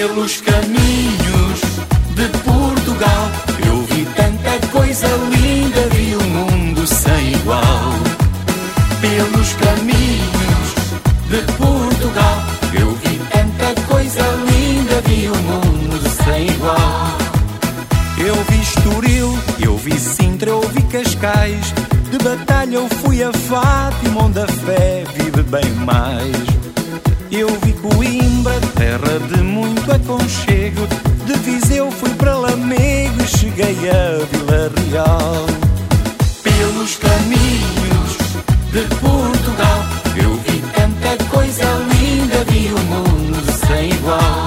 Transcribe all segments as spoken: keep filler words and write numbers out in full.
Pelos caminhos de Portugal eu vi tanta coisa linda, vi um mundo sem igual. Pelos caminhos de Portugal eu vi tanta coisa linda, vi um mundo sem igual. Eu vi Estoril, eu vi Sintra, eu vi Cascais, de Batalha eu fui a Fátima, onde a fé vive bem mais. Eu vi Coimbra, terra de muito aconchego, de Viseu fui para Lamego e cheguei a Vila Real. Pelos caminhos de Portugal eu vi tanta coisa linda, vi o mundo sem igual.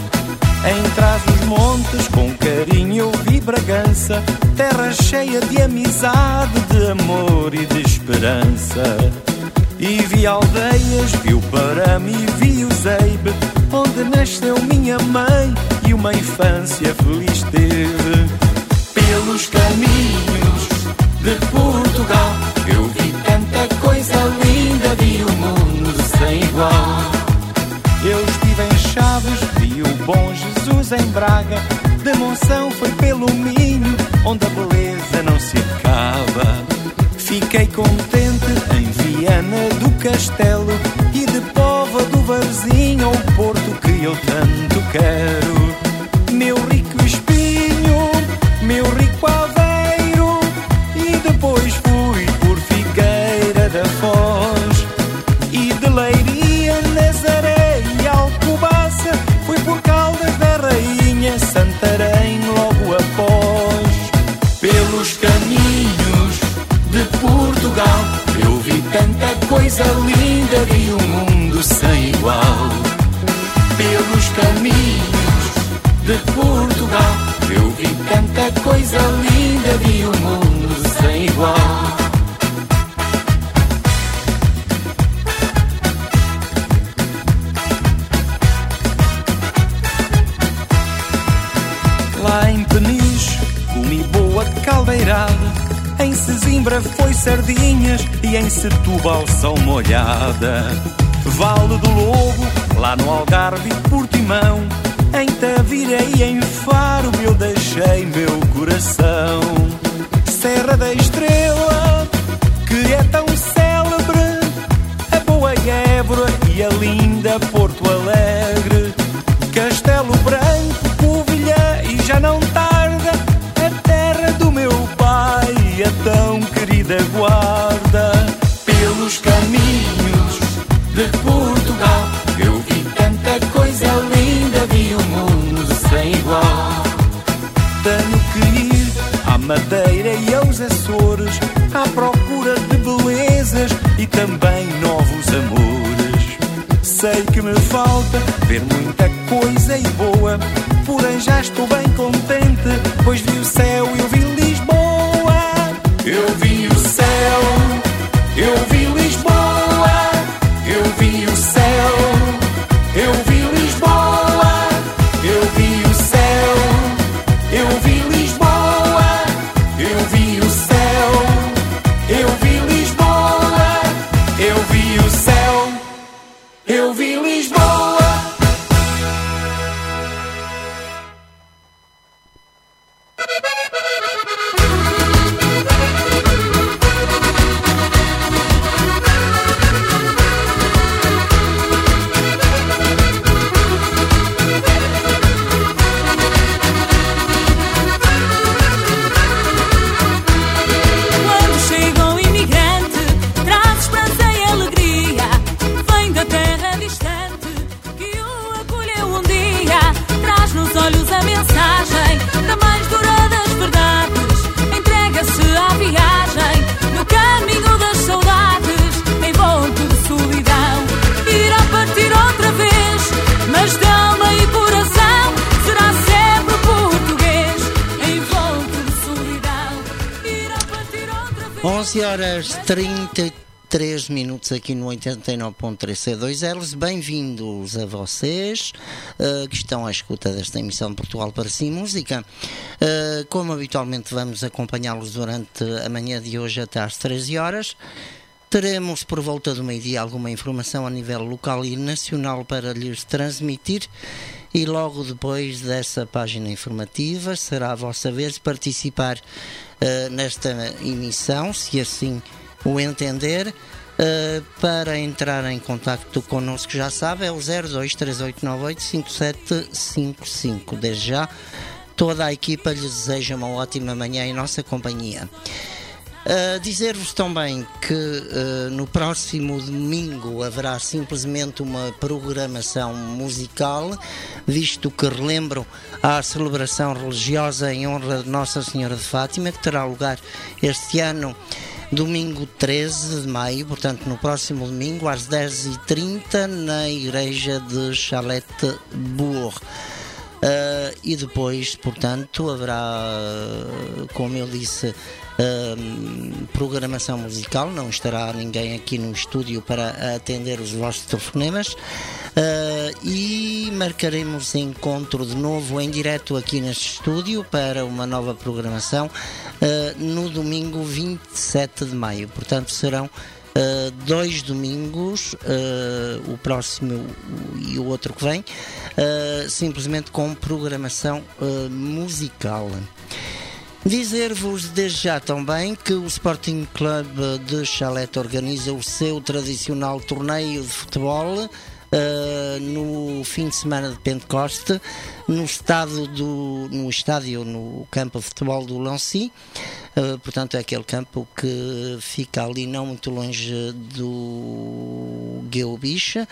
Em Trás-os-Montes com carinho eu vi Bragança, terra cheia de amizade, de amor e de esperança. E vi aldeias, vi o Parame e vi o Zeibe, onde nasceu minha mãe e uma infância feliz teve. Pelos caminhos de Portugal eu vi tanta coisa linda, vi o mundo sem igual. Eu estive em Chaves, vi o Bom Jesus em Braga, de Monção foi pelo Minho, onde a beleza não se acaba. Fiquei contente em Viana do Castelo e de Póvoa do Varzim, ao Porto que eu tanto quero. Meu rico Espinho, meu rico Aveiro, e depois fui por Figueira da Foz. E de Leiria, Nazaré e Alcobaça, fui por Caldas da Rainha, Santarém logo após. Pelos caminhos de Portugal eu vi tanta coisa linda, vi um mundo sem igual. Pelos caminhos de Portugal eu vi tanta coisa linda, vi um mundo sem igual. Lá em Peniche comi boa caldeirada, em Sesimbra foi sardinhas e em Setúbal são molhada. Vale do Lobo, lá no Algarve e Portimão, em Tavira e em Faro eu deixei meu coração. Serra da Estrela, que é tão célebre, a boa Évora e a linda Porto Alegre, Castelo Branco, Covilhã e já não tarda, a terra do meu pai, a tão querida Guarda. Pelos caminhos de Portugal eu vi tanta coisa linda, vi um mundo sem igual. Tenho que ir à Madeira e aos Açores, à procura de belezas e também novos amores. Sei que me falta ver muita coisa e boa, porém já estou bem contente, pois vi o céu e eu vi Lisboa. Eu vi o céu, eu vi Lisboa, eu vi o céu, eu vi Lisboa, eu vi o céu, eu vi Lisboa, eu vi o céu, eu vi Lisboa, eu vi o céu, eu vi Lisboa. onze horas e trinta e três minutos aqui no oitenta e nove ponto três C dois L. Bem-vindos a vocês uh, que estão à escuta desta emissão de Portugal para Si Música. Uh, como habitualmente vamos acompanhá-los durante a manhã de hoje até às treze horas. Teremos por volta do meio-dia alguma informação a nível local e nacional para lhes transmitir e logo depois dessa página informativa será a vossa vez de participar uh, nesta emissão, se assim o entender. Uh, para entrar em contacto connosco, já sabe, é o zero dois três oito nove oito cinco sete cinco cinco. Desde já, toda a equipa lhes deseja uma ótima manhã em nossa companhia. Uh, dizer-vos também que uh, no próximo domingo haverá simplesmente uma programação musical, visto que relembro a celebração religiosa em honra de Nossa Senhora de Fátima, que terá lugar este ano, domingo treze de maio, portanto no próximo domingo, às dez e trinta, na igreja de Chalette-Bourg. Uh, e depois, portanto, haverá, como eu disse, Uh, programação musical, não estará ninguém aqui no estúdio para atender os vossos telefonemas, uh, e marcaremos encontro de novo em direto aqui neste estúdio para uma nova programação uh, no domingo vinte e sete de maio, portanto serão uh, dois domingos, uh, o próximo e o outro que vem, uh, simplesmente com programação uh, musical. Dizer-vos desde já também que o Sporting Club de Chalette organiza o seu tradicional torneio de futebol uh, no fim de semana de Pentecoste, no, estado do, no estádio, no campo de futebol do Lancy, uh, portanto é aquele campo que fica ali não muito longe do Gueubiche.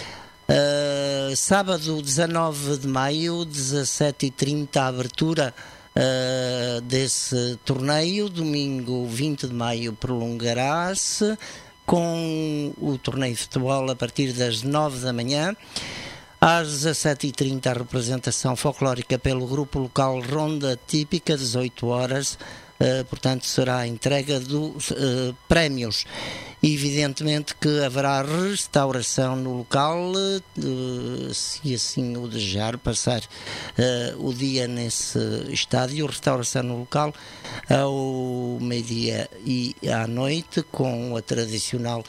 Uh, sábado dezanove de maio, dezassete e trinta, a abertura Uh, desse torneio. Domingo vinte de maio prolongará-se com o torneio de futebol a partir das nove da manhã. Às dezassete e trinta, a representação folclórica pelo grupo local Ronda Típica, dezoito horas, uh, portanto será a entrega dos uh, prémios. Evidentemente que haverá restauração no local, uh, se assim o desejar, passar uh, o dia nesse estádio, restauração no local ao meio-dia e à noite, com a tradicional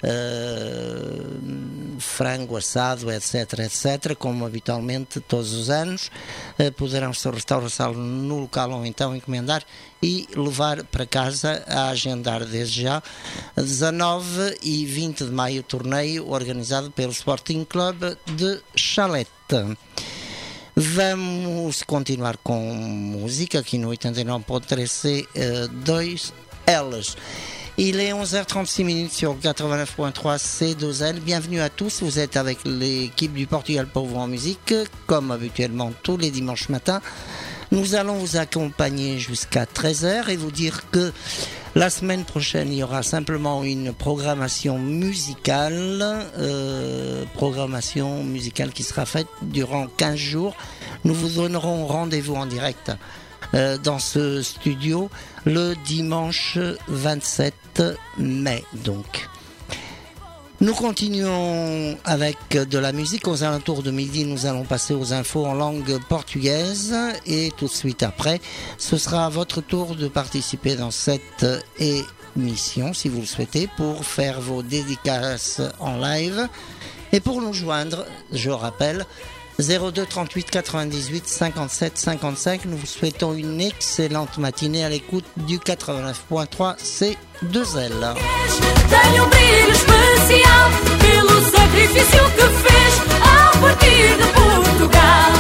uh, frango assado, etc, etc, como habitualmente todos os anos. Uh, poderão ser restauração no local ou então encomendar e levar para casa, a agendar desde já. dezanove e vinte de maio, torneio organizado pelo Sporting Club de Chalette. Vamos continuar com música aqui no oitenta e nove ponto três C dois L. Il est onze heures trente-six minutes sur quatre-vingt-neuf point trois C deux L. Bienvenue à tous, vous êtes avec l'équipe du Portugal pour vous en musique, comme habituellement tous les dimanches matins. Nous allons vous accompagner jusqu'à treize heures et vous dire que la semaine prochaine, il y aura simplement une programmation musicale, euh, programmation musicale qui sera faite durant quinze jours. Nous vous donnerons rendez-vous en direct euh, dans ce studio le dimanche vingt-sept mai. Donc, nous continuons avec de la musique. Aux alentours de midi, nous allons passer aux infos en langue portugaise et tout de suite après, ce sera à votre tour de participer dans cette émission, si vous le souhaitez, pour faire vos dédicaces en live. Et pour nous joindre, je rappelle, zéro deux trente-huit quatre-vingt-dix-huit cinquante-sept cinquante-cinq. Nous vous souhaitons une excellente matinée à l'écoute du quatre-vingt-neuf point trois C deux L. Tem um brilho especial pelo sacrifício que fez ao partir de Portugal.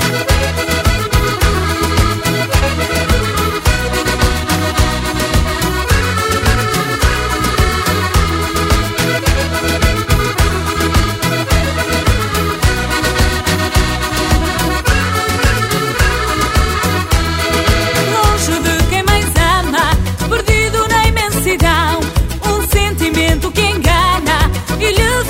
Longe de quem mais ama, perdido na imensidão, um sentimento que engana e lhe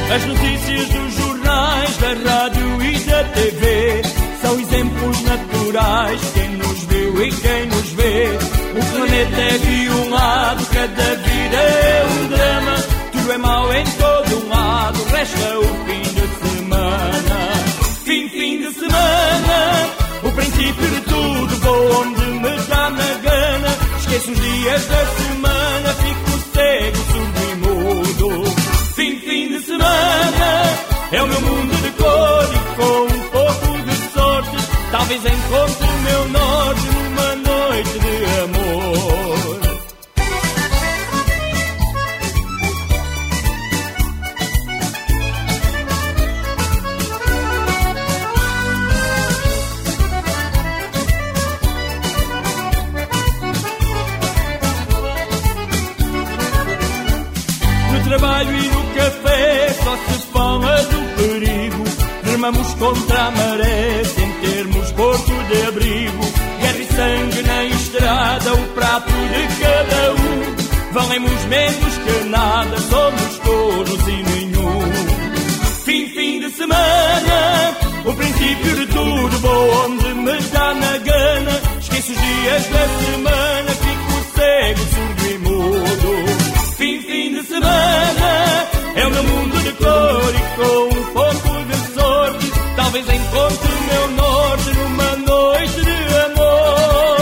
As notícias dos jornais, da rádio e da T V são exemplos naturais, quem nos viu e quem nos vê. O planeta é de um lado, cada vida é um drama. Tudo é mau em todo um lado, resta o fim de semana. Fim, fim de semana, o princípio de tudo, vou onde me dá na gana. Esqueço os dias da semana, fico cego, surdo e mudo. Fim, fim de semana, é o meu mundo de cor e com um pouco de sorte talvez encontre o meu norte numa noite de amor. No trabalho e no café só se fala do perigo. Remamos contra a maré sem termos porto de abrigo. Guerra e sangue na estrada, o prato de cada um. Valemos menos que nada, somos todos e nenhum. Fim, fim de semana, o princípio de tudo, vou onde me dá na gana. Esqueço os dias da semana, fico cego, surdo e mudo. Fim, fim de semana, é o meu mundo de cor e com um pouco de sorte talvez encontre o meu norte numa noite de amor.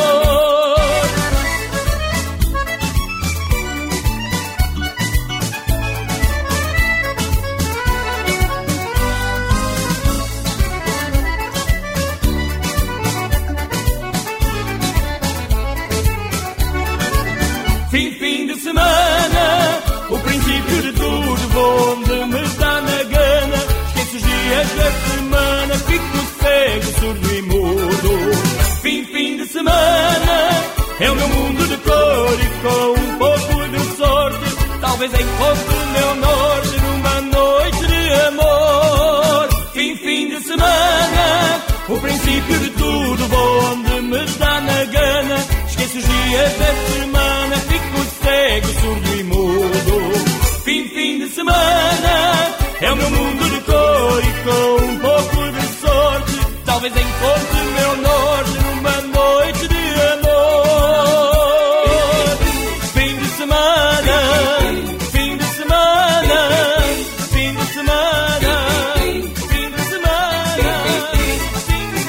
Fim, fim de semana, o princípio de tudo, vou onde me dá na gana. Esqueço os dias da semana, fico cego, surdo e mudo. Fim, fim de semana, é o meu mundo de cor e com um pouco de sorte talvez encontre o meu norte numa noite de amor. Fim, fim de semana, o princípio de tudo, vou onde me dá na gana. Esqueço os dias da semana, fico cego, surdo e mudo. Fim, fim de semana, é o meu mundo de cor e com um pouco de sorte talvez encontre o meu norte numa noite de amor. Fim de semana, fim de semana, fim de semana, fim de semana, fim de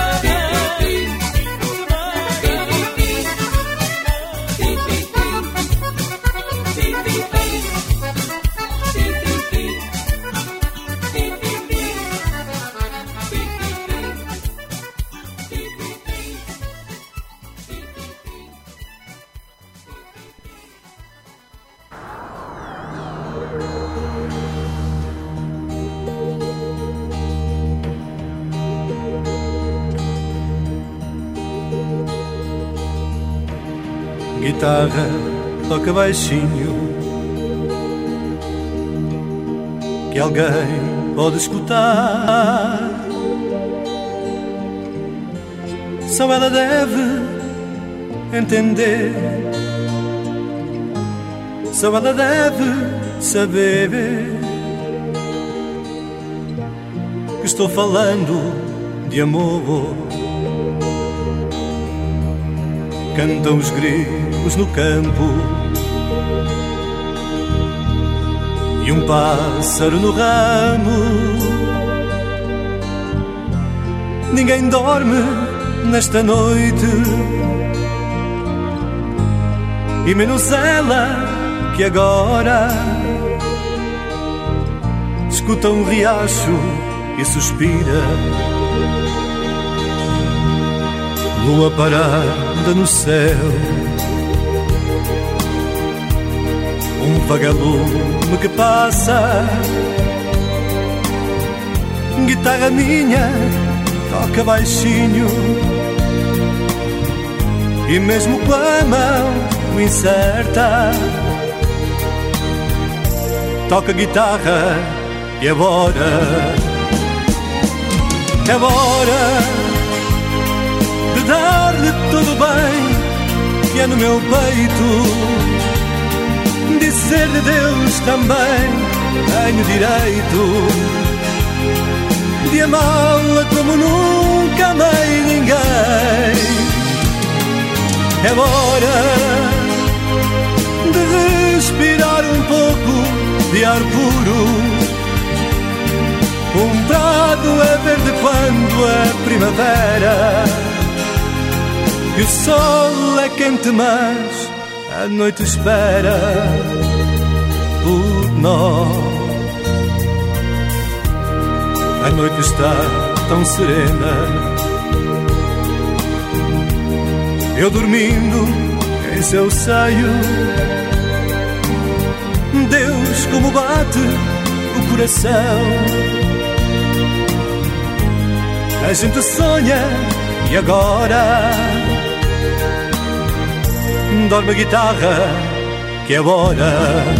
Guitarra toca baixinho, que alguém pode escutar. Só ela deve entender, só ela deve saber que estou falando de amor. Cantam os grilos no campo e um pássaro no ramo. Ninguém dorme nesta noite, e menos ela que agora escuta um riacho e suspira. Lua parada no céu, um vagalume que passa. Guitarra minha toca baixinho, e mesmo com a mão incerta toca guitarra. E agora é hora de dar-lhe todo o bem que é no meu peito, dizer-lhe Deus também tenho direito de amá-la como nunca amei ninguém. É hora de respirar um pouco de ar puro. Um prado é verde quando é primavera e o sol é quente, mas a noite espera por nós. A noite está tão serena, eu dormindo em seu seio. Deus, como bate o coração. A gente sonha e agora dorme a guitarra, que é hora.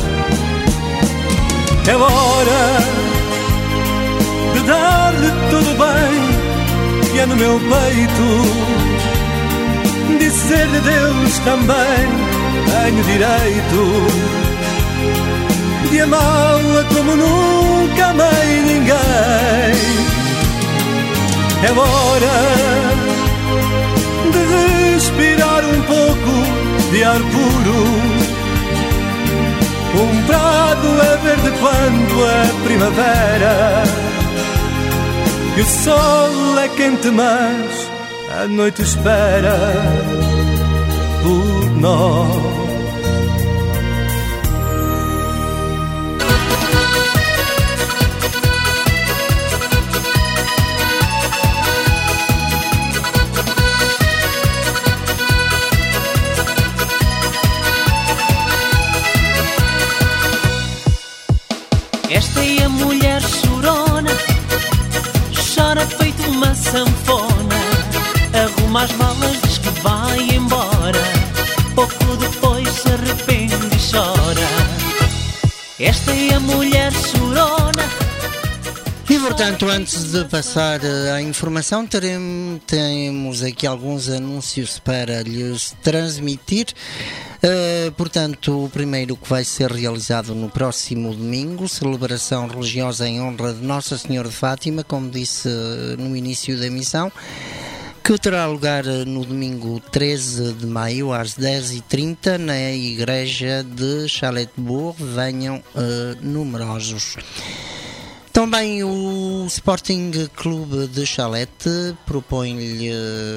É hora de dar-lhe tudo bem que é no meu peito. Dizer-lhe Deus também tenho direito de amá-la como nunca amei ninguém. É hora de respirar um pouco de ar puro. Um prado é verde quando é primavera e o sol é quente, mas a noite espera por nós. Esta é a mulher chorona, chora feito uma sanfona, arruma as malas, diz que vai embora, pouco depois se arrepende e chora. Esta é a mulher chorona. E portanto, antes de passar à informação, teremos, temos aqui alguns anúncios para lhes transmitir. Uh, portanto, o primeiro que vai ser realizado no próximo domingo, celebração religiosa em honra de Nossa Senhora de Fátima, como disse uh, no início da emissão, que terá lugar uh, no domingo treze de maio às dez e trinta na igreja de Charlottenburg. Venham uh, numerosos. Também o Sporting Clube de Chalete propõe-lhe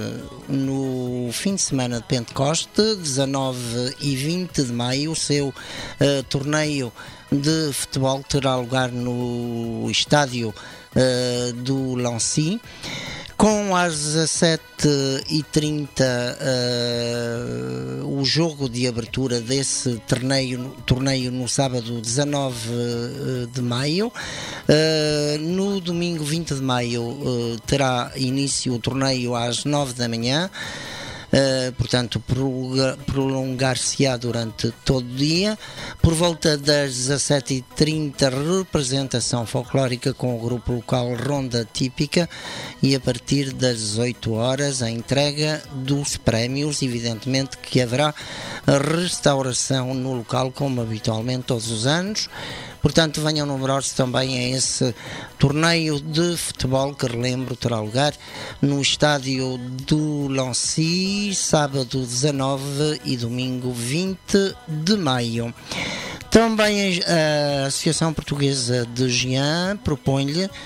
no fim de semana de Pentecoste, dezanove e vinte de maio, o seu uh, torneio de futebol terá lugar no estádio uh, do Lancy. Com às dezassete e trinta uh, o jogo de abertura desse torneio, torneio no sábado dezanove de maio. Uh, no domingo vinte de maio uh, terá início o torneio às nove da manhã. Uh, portanto, prolongar-se-á durante todo o dia. Por volta das dezassete e trinta, representação folclórica com o grupo local Ronda Típica, e a partir das dezoito horas a entrega dos prémios. Evidentemente que haverá restauração no local, como habitualmente todos os anos. Portanto, venham numerosos também a esse torneio de futebol que, relembro, terá lugar no estádio do Lancy, sábado dezanove e domingo vinte de maio. Também a Associação Portuguesa de Jean propõe-lhe uh,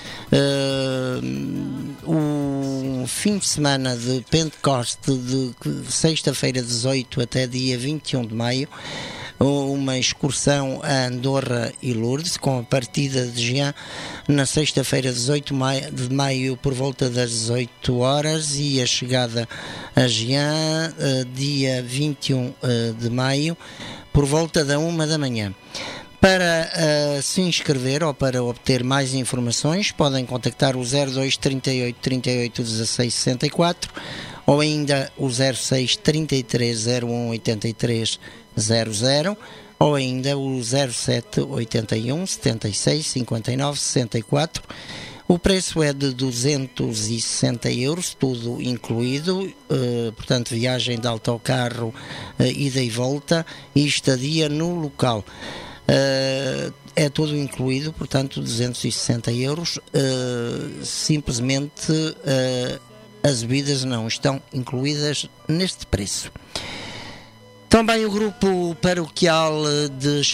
um fim de semana de Pentecoste de sexta-feira dezoito até dia vinte e um de maio, uma excursão a Andorra e Lourdes, com a partida de Jean na sexta-feira dezoito de maio por volta das dezoito horas e a chegada a Jean uh, dia vinte e um de maio por volta da uma da manhã. Para uh, se inscrever ou para obter mais informações, podem contactar o zero dois, trinta e oito, trinta e oito, dezasseis, sessenta e quatro ou ainda o zero seis, trinta e três, zero um, oitenta e três, zero zero ou ainda o zero sete, oitenta e um, setenta e seis, cinquenta e nove, sessenta e quatro. O preço é de duzentos e sessenta euros, tudo incluído, uh, portanto viagem de autocarro, uh, ida e volta e estadia no local. Uh, é tudo incluído, portanto, duzentos e sessenta euros. Uh, simplesmente uh, as bebidas não estão incluídas neste preço. Também o grupo paroquial de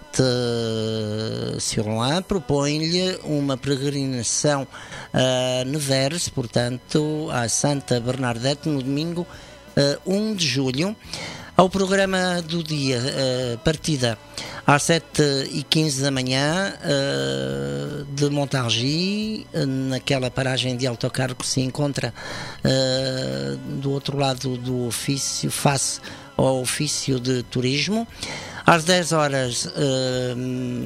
Chalette-sur-Loing propõe-lhe uma peregrinação a Nevers, portanto, à Santa Bernadette, no domingo uh, um de julho. Ao programa do dia, uh, partida às sete e quinze da manhã uh, de Montargis, naquela paragem de autocarro que se encontra uh, do outro lado do ofício, face ao ofício de turismo. Às dez horas uh,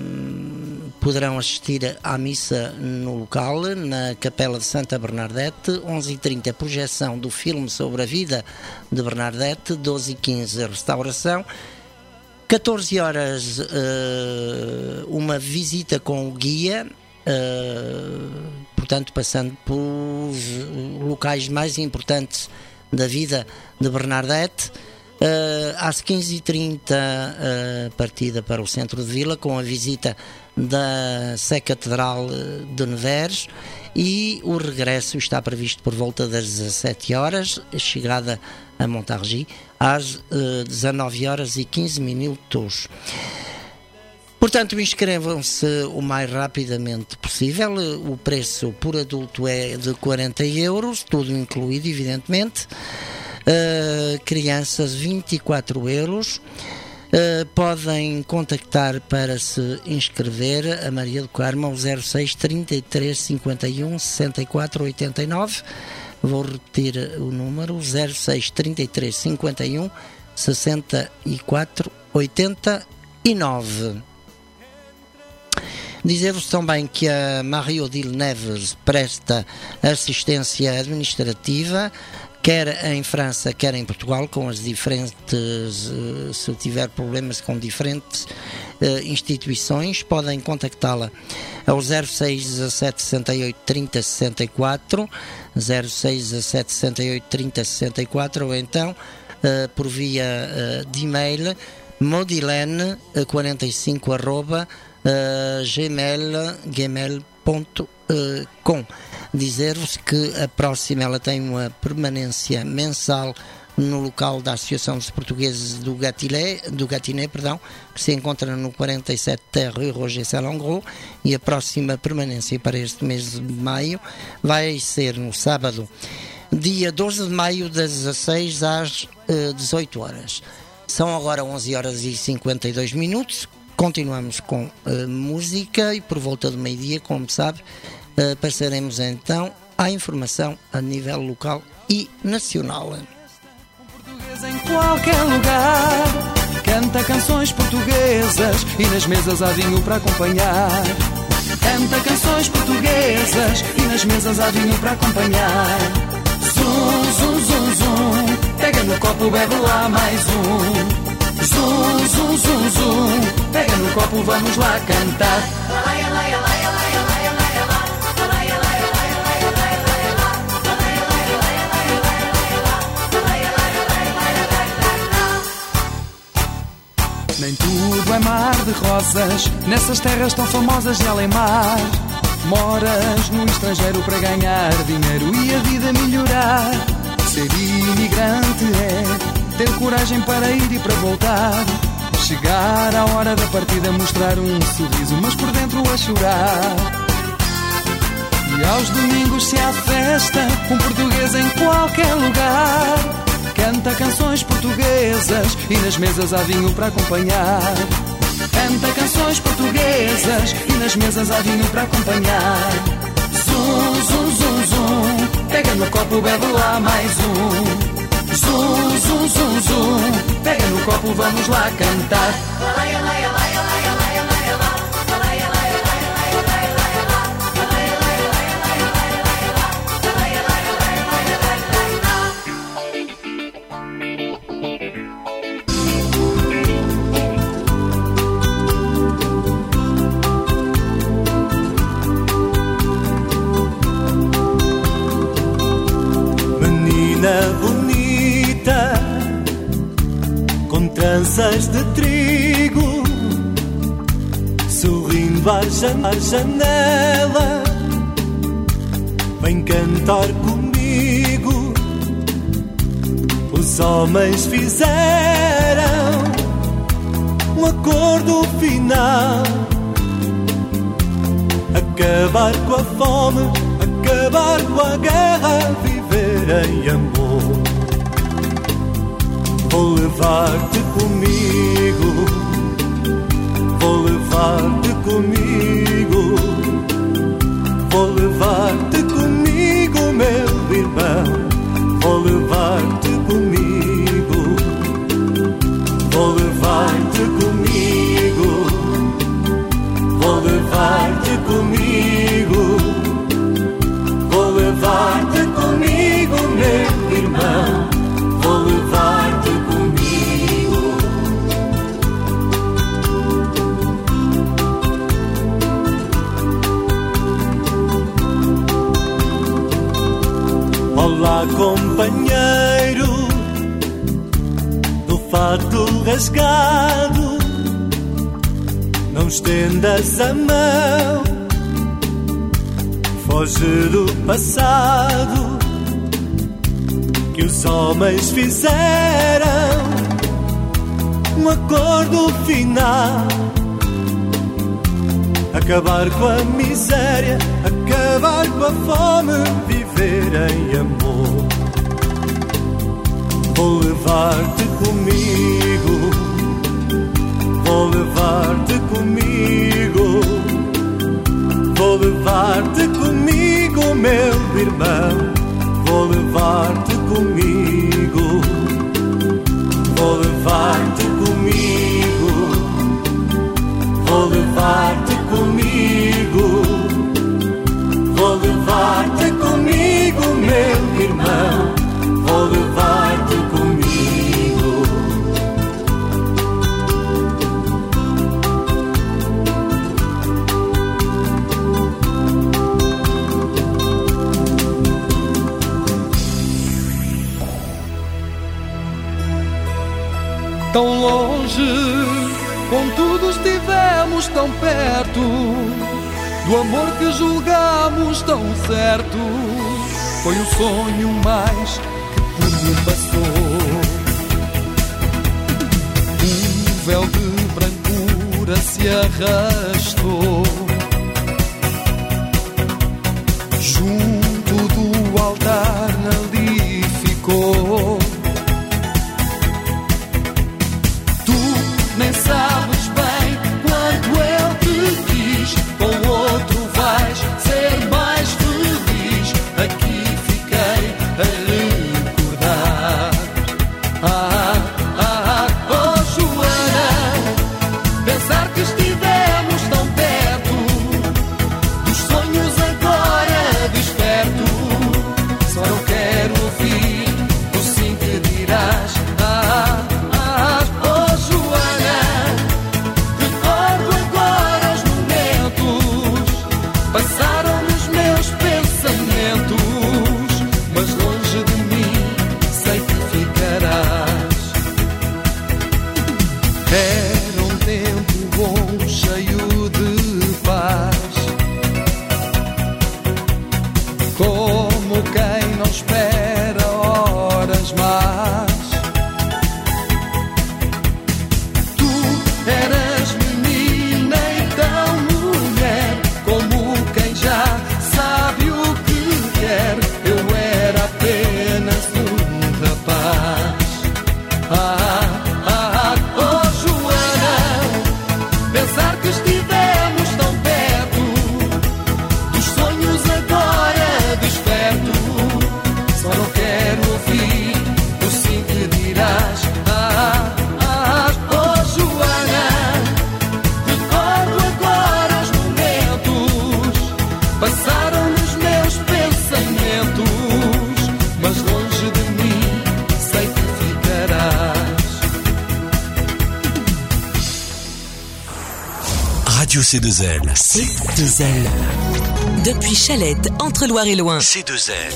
poderão assistir à missa no local, na Capela de Santa Bernadette. Onze e trinta, projeção do filme sobre a vida de Bernadette. Doze e quinze, restauração. catorze horas, uh, uma visita com o guia, uh, portanto passando pelos locais mais importantes da vida de Bernadette. Uh, às quinze e trinta, uh, partida para o centro de Vila, com a visita da Sé Catedral de Nevers, e o regresso está previsto por volta das dezassete horas, chegada a Montargis às uh, dezanove horas e quinze minutos. Portanto, inscrevam-se o mais rapidamente possível. O preço por adulto é de quarenta euros, tudo incluído, evidentemente. Uh, crianças, vinte e quatro euros. Uh, podem contactar para se inscrever a Maria do Carmo ao zero seis, trinta e três, cinquenta e um, sessenta e quatro, oitenta e nove. Vou repetir o número: zero seis, trinta e três, cinquenta e um, sessenta e quatro, oitenta e nove. Dizer-vos também que a Marie-Odile Neves presta assistência administrativa, quer em França, quer em Portugal, com as diferentes, se tiver problemas com diferentes uh, instituições, podem contactá-la ao zero seis, dezassete, sessenta e oito, trinta, sessenta e quatro, zero seis, dezassete, sessenta e oito, trinta, sessenta e quatro, ou então uh, por via uh, de e-mail modilene quarenta e cinco arroba uh, gmail, gmail ponto com. Dizer-vos que a próxima ela tem uma permanência mensal no local da Associação dos Portugueses do Gatinet, do Gatinet, perdão, que se encontra no quarenta e sete Rue Roger Salengro, e a próxima permanência para este mês de maio vai ser no sábado, dia doze de maio, das dezasseis às uh, dezoito horas. São agora onze horas e cinquenta e dois minutos. Continuamos com uh, música e por volta do meio-dia, como sabe, uh, passaremos então à informação a nível local e nacional. Português em qualquer lugar, canta canções portuguesas e nas mesas há vinho para acompanhar. Canta canções portuguesas e nas mesas há vinho para acompanhar. Zum, zum, zum, zum, pega no copo, bebe lá mais um. Zum, zum, zum, zum, pega no copo, vamos lá cantar. Nem tudo é mar de rosas, nessas terras tão famosas de além-mar. Moras no estrangeiro para ganhar dinheiro e a vida melhorar. Ser imigrante é ter coragem para ir e para voltar. Chegar à hora da partida, mostrar um sorriso, mas por dentro a chorar. E aos domingos se há festa, um português em qualquer lugar. Canta canções portuguesas e nas mesas há vinho para acompanhar. Canta canções portuguesas e nas mesas há vinho para acompanhar. Zum, zum, zum, zum, pega no copo, bebe lá mais um. Zum, zum, zum, zum, pega no copo, vamos lá cantar. Bonita, com tranças de trigo, sorrindo à janela, vem cantar comigo. Os homens fizeram um acordo final: acabar com a fome, acabar com a guerra, viver em amor. Vou levar-te comigo, vou levar-te comigo, vou levar-te comigo, meu irmão. Vou levar-te comigo, vou levar-te comigo, vou levar-te comigo, vou levar-te comigo, meu irmão. Vou levar-te comigo. Olá, companheiro do fato rasgado, não estendas a mão, foge do passado que os homens fizeram um acordo final: acabar com a miséria, acabar com a fome, viver em amor. Vou levar-te comigo, vou levar-te comigo, vou levar-te comigo, meu irmão. Vou levar-te comigo, vou levar-te comigo, vou levar-te comigo, vou levar-te comigo, meu irmão. Vou levar-te comigo. Tão longe, contudo estivemos tão perto do amor que julgamos tão certo. Foi o sonho mais que por mim passou. Um véu de brancura se arrastou junto do altar, ali ficou. Nem sabes bem quanto eu te quis, com outro vais ser mais feliz. Aqui fiquei a recordar. Ah, ah, oh Joana, pensar que estivemos tão perto dos sonhos agora desperto. Só não quero ouvir o sim que dirás. Ah, ah, oh Joana, passaram nos meus pensamentos, mas longe de mim sei que ficarás. Era um tempo bom, cheio de paz, como quem não espera horas más. Tu eras menina e tão mulher, como quem já sabe o que quer. Eu era apenas um rapaz. Ah, ah, oh Joana, pensar que estivemos tão perto dos sonhos agora desperto. Só não quero ouvir o sim que dirás. Ah, ah, oh Joana, recordo agora os momentos, passaram nos meus pensamentos, mas longe de mim sei que ficarás. Radio C deux L. C deux L. Depuis Chalette, entre Loire et Loing. C deux L.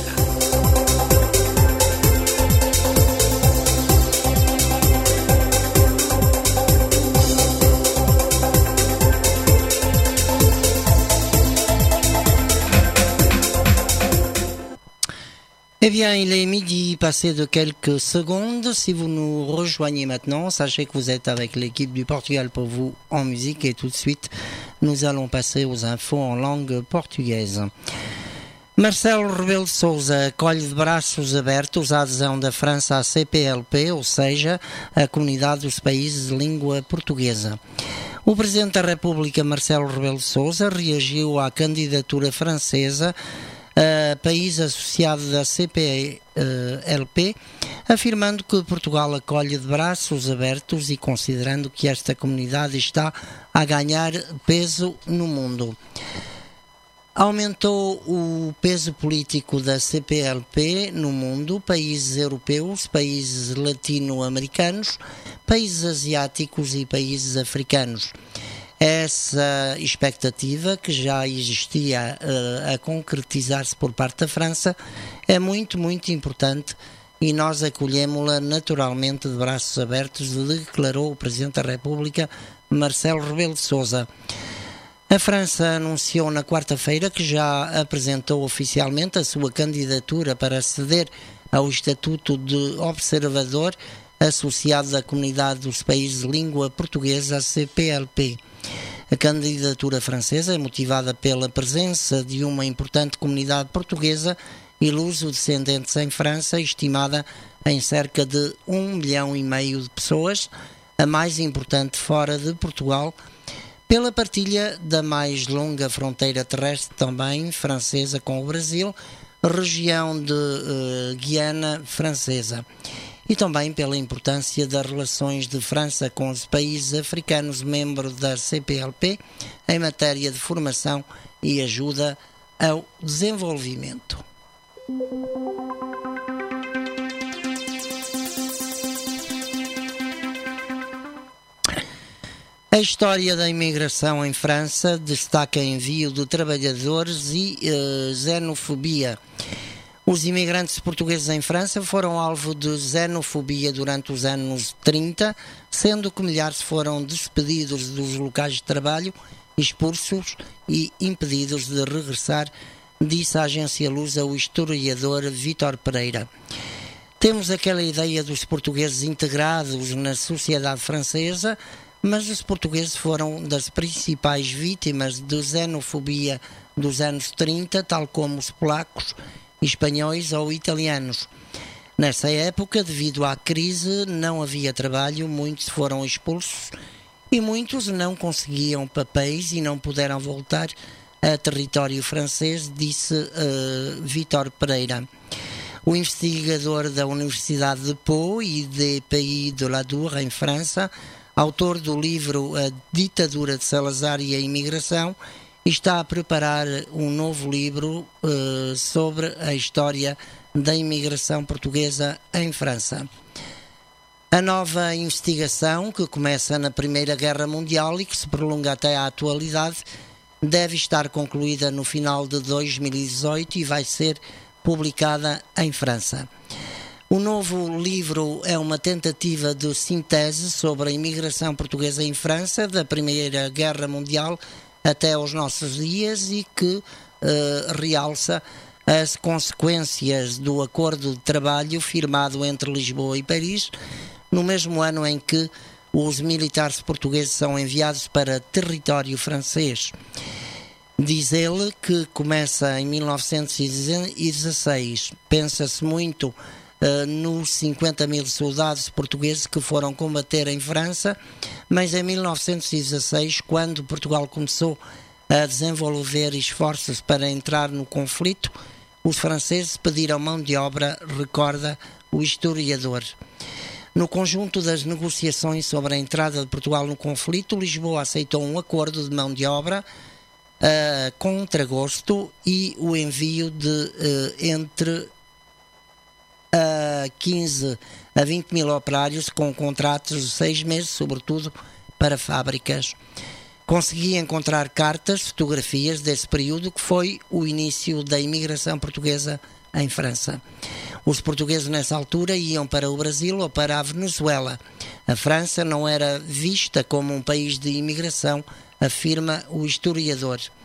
Eh bien, il est midi passé de quelques secondes. Si vous nous rejoignez maintenant, sachez que vous êtes avec l'équipe du Portugal pour vous en musique et tout de suite, nous allons passer aux infos en langue portuguesa. Marcelo Rebelo de Sousa acolhe de braços abertos a adesão da França à C P L P, ou seja, a Comunidade dos Países de Língua Portuguesa. O Presidente da República, Marcelo Rebelo de Sousa, reagiu à candidatura francesa a país associado da C P L P, afirmando que Portugal acolhe de braços abertos e considerando que esta comunidade está a ganhar peso no mundo. Aumentou o peso político da C P L P no mundo, países europeus, países latino-americanos, países asiáticos e países africanos. Essa expectativa, que já existia uh, a concretizar-se por parte da França, é muito, muito importante e nós acolhemos-la naturalmente de braços abertos, declarou o Presidente da República, Marcelo Rebelo de Sousa. A França anunciou na quarta-feira que já apresentou oficialmente a sua candidatura para aceder ao estatuto de observador associado da Comunidade dos Países de Língua Portuguesa, a C P L P. A candidatura francesa é motivada pela presença de uma importante comunidade portuguesa e luso-descendentes em França, estimada em cerca de um milhão e meio de pessoas, a mais importante fora de Portugal, pela partilha da mais longa fronteira terrestre também francesa com o Brasil, região de uh, Guiana Francesa, e também pela importância das relações de França com os países africanos membros da C P L P em matéria de formação e ajuda ao desenvolvimento. A história da imigração em França destaca envio de trabalhadores e uh, xenofobia. Os imigrantes portugueses em França foram alvo de xenofobia durante os anos trinta, sendo que milhares foram despedidos dos locais de trabalho, expulsos e impedidos de regressar, disse a agência lusa o historiador Vítor Pereira. Temos aquela ideia dos portugueses integrados na sociedade francesa, mas os portugueses foram das principais vítimas de xenofobia dos anos trinta, tal como os polacos, espanhóis ou italianos. Nessa época, devido à crise, não havia trabalho, muitos foram expulsos e muitos não conseguiam papéis e não puderam voltar a território francês, disse uh, Vítor Pereira. O investigador da Universidade de Pau e de Pays de la Dour, em França, autor do livro A Ditadura de Salazar e a Imigração, está a preparar um novo livro uh, sobre a história da imigração portuguesa em França. A nova investigação, que começa na Primeira Guerra Mundial e que se prolonga até à atualidade, deve estar concluída no final de dois mil e dezoito e vai ser publicada em França. O novo livro é uma tentativa de síntese sobre a imigração portuguesa em França, da Primeira Guerra Mundial até aos nossos dias, e que uh, realça as consequências do acordo de trabalho firmado entre Lisboa e Paris, no mesmo ano em que os militares portugueses são enviados para território francês. Diz ele que começa em mil novecentos e dezasseis. Pensa-se muito uh, nos cinquenta mil soldados portugueses que foram combater em França, mas em mil novecentos e dezasseis, quando Portugal começou a desenvolver esforços para entrar no conflito, os franceses pediram mão de obra, recorda o historiador. No conjunto das negociações sobre a entrada de Portugal no conflito, Lisboa aceitou um acordo de mão de obra uh, com contragosto e o envio de uh, entre uh, quinze a vinte mil operários com contratos de seis meses, sobretudo para fábricas. Consegui encontrar cartas, fotografias desse período que foi o início da imigração portuguesa em França. Os portugueses nessa altura iam para o Brasil ou para a Venezuela. A França não era vista como um país de imigração, afirma o historiador.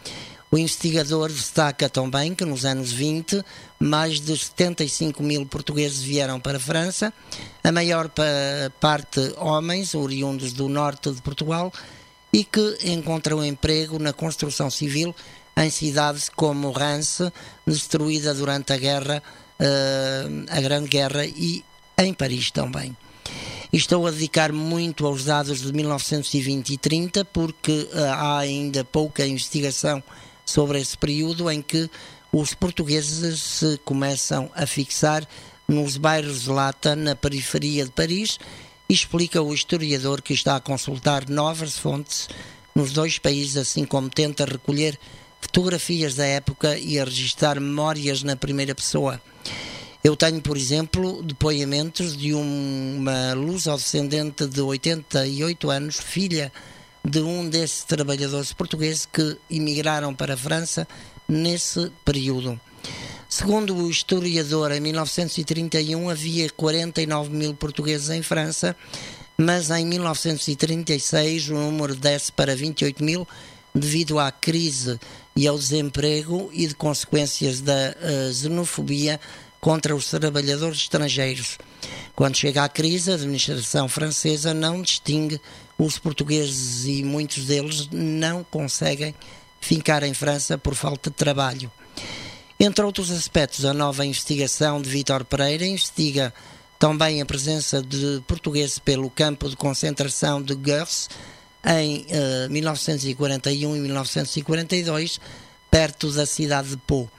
O investigador destaca também que nos anos vinte, mais de setenta e cinco mil portugueses vieram para a França, a maior pa- parte homens, oriundos do norte de Portugal, e que encontram emprego na construção civil em cidades como Reims, destruída durante a guerra, uh, a Grande Guerra, e em Paris também. Estou a dedicar muito aos dados de mil novecentos e vinte e trinta, porque uh, há ainda pouca investigação sobre esse período em que os portugueses se começam a fixar nos bairros de lata na periferia de Paris, e explica o historiador que está a consultar novas fontes nos dois países, assim como tenta recolher fotografias da época e a registrar memórias na primeira pessoa. Eu tenho, por exemplo, depoimentos de uma luso-descendente de oitenta e oito anos, filha de um desses trabalhadores portugueses que emigraram para a França nesse período. Segundo o historiador, em mil novecentos e trinta e um havia quarenta e nove mil portugueses em França, mas em mil novecentos e trinta e seis o número desce para vinte e oito mil devido à crise e ao desemprego e de consequências da uh, xenofobia contra os trabalhadores estrangeiros. Quando chega à crise, a administração francesa não distingue os portugueses e muitos deles não conseguem ficar em França por falta de trabalho. Entre outros aspectos, a nova investigação de Vítor Pereira investiga também a presença de portugueses pelo campo de concentração de Gurs em uh, mil novecentos e quarenta e um e mil novecentos e quarenta e dois, perto da cidade de Pau.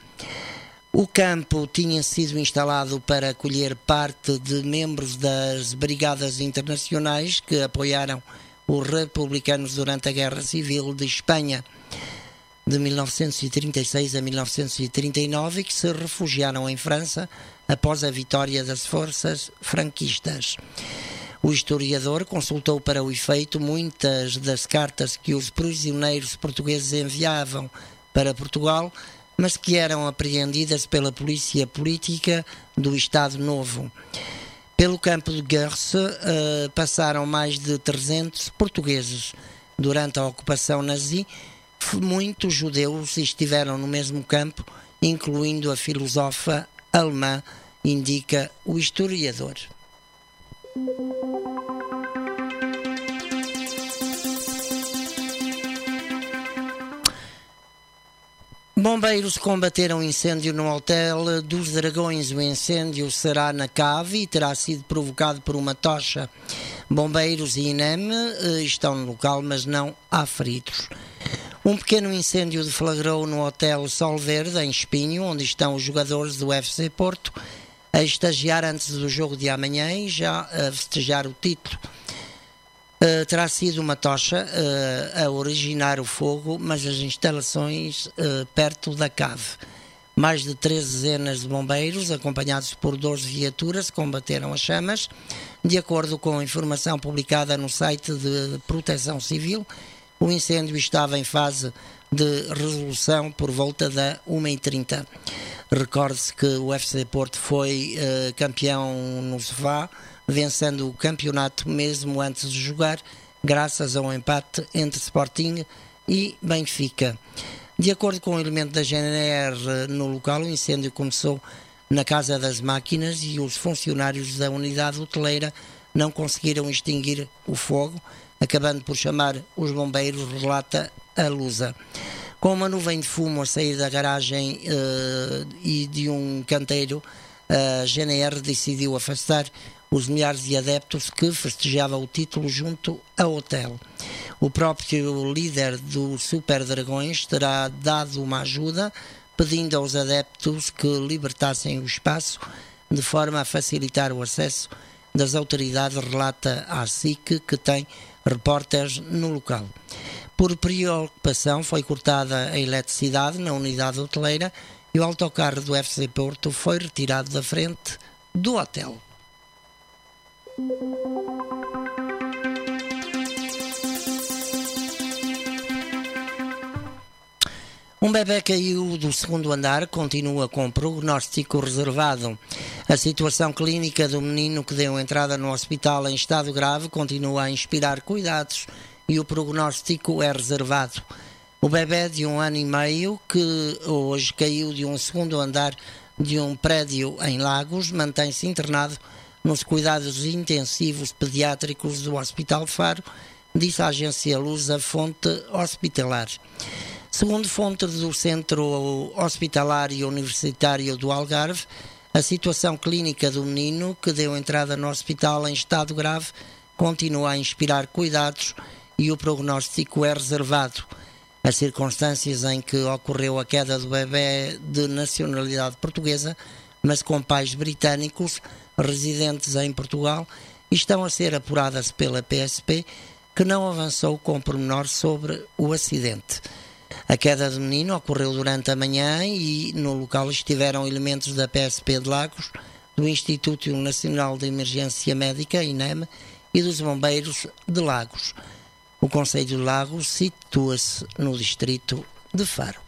O campo tinha sido instalado para acolher parte de membros das Brigadas Internacionais que apoiaram os republicanos durante a Guerra Civil de Espanha, de mil novecentos e trinta e seis a mil novecentos e trinta e nove, e que se refugiaram em França após a vitória das forças franquistas. O historiador consultou para o efeito muitas das cartas que os prisioneiros portugueses enviavam para Portugal, mas que eram apreendidas pela polícia política do Estado Novo. Pelo campo de Gurs uh, passaram mais de trezentos portugueses. Durante a ocupação nazi, muitos judeus estiveram no mesmo campo, incluindo a filosofa alemã, indica o historiador. Bombeiros combateram incêndio no Hotel dos Dragões. O incêndio será na cave e terá sido provocado por uma tocha. Bombeiros e INEM estão no local, mas não há feridos. Um pequeno incêndio deflagrou no Hotel Sol Verde, em Espinho, onde estão os jogadores do U F C Porto, a estagiar antes do jogo de amanhã e já a festejar o título. Uh, terá sido uma tocha uh, a originar o fogo, mas as instalações uh, perto da cave. Mais de três dezenas de bombeiros, acompanhados por doze viaturas, combateram as chamas. De acordo com a informação publicada no site de Proteção Civil, o incêndio estava em fase de resolução por volta da uma e trinta. Recorde-se que o U F C Porto foi uh, campeão no sofá, vencendo o campeonato mesmo antes de jogar, graças a um empate entre Sporting e Benfica. De acordo com o elemento da G N R no local, o incêndio começou na Casa das Máquinas e os funcionários da unidade hoteleira não conseguiram extinguir o fogo, acabando por chamar os bombeiros, relata a Lusa. Com uma nuvem de fumo a sair da garagem uh, e de um canteiro, a G N R decidiu afastar os milhares de adeptos que festejavam o título junto ao hotel. O próprio líder do Super Dragões terá dado uma ajuda, pedindo aos adeptos que libertassem o espaço de forma a facilitar o acesso das autoridades, relata a S I C, que tem repórteres no local. Por preocupação foi cortada a eletricidade na unidade hoteleira e o autocarro do U F C Porto foi retirado da frente do hotel. Um bebê caiu do segundo andar, continua com prognóstico reservado. A situação clínica do menino que deu entrada no hospital em estado grave continua a inspirar cuidados e o prognóstico é reservado. O bebê de um ano e meio, que hoje caiu de um segundo andar de um prédio em Lagos, mantém-se internado nos cuidados intensivos pediátricos do Hospital Faro, disse a agência Lusa, fonte hospitalar. Segundo fonte do Centro Hospitalar e Universitário do Algarve, a situação clínica do menino, que deu entrada no hospital em estado grave, continua a inspirar cuidados e o prognóstico é reservado. As circunstâncias em que ocorreu a queda do bebê de nacionalidade portuguesa, mas com pais britânicos residentes em Portugal, estão a ser apuradas pela P S P, que não avançou com pormenor sobre o acidente. A queda do menino ocorreu durante a manhã e no local estiveram elementos da P S P de Lagos, do Instituto Nacional de Emergência Médica, INEM, e dos Bombeiros de Lagos. O concelho de Lagos situa-se no distrito de Faro.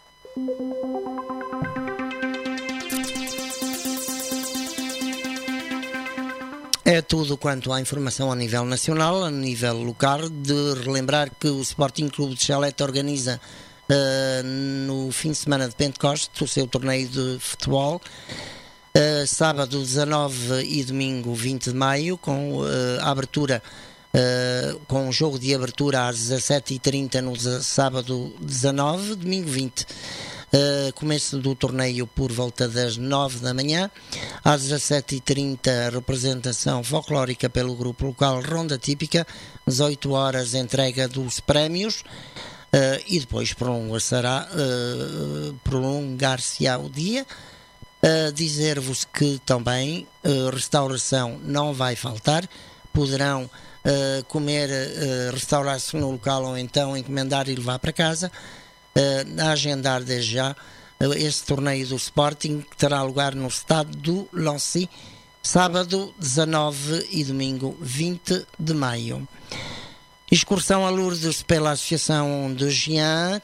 É tudo quanto à informação a nível nacional. A nível local, de relembrar que o Sporting Clube de Chalete organiza uh, no fim de semana de Pentecostes o seu torneio de futebol, uh, sábado dezanove e domingo vinte de maio, com uh, a abertura Uh, com um jogo de abertura às dezassete e trinta no sábado dezanove, domingo vinte. Uh, começo do torneio por volta das nove da manhã. Às dezassete e trinta, representação folclórica pelo grupo local Ronda Típica. dezoito horas, entrega dos prémios. Uh, e depois prolongar-se-á uh, prolongar-se-á o dia. Uh, dizer-vos que também uh, restauração não vai faltar. Poderão Uh, comer, uh, restaurar-se no local ou então encomendar e levar para casa, uh, a agendar desde já uh, este torneio do Sporting, que terá lugar no estado do Lancy, sábado dezanove e domingo vinte de maio. Excursão a Lourdes pela Associação de Jean,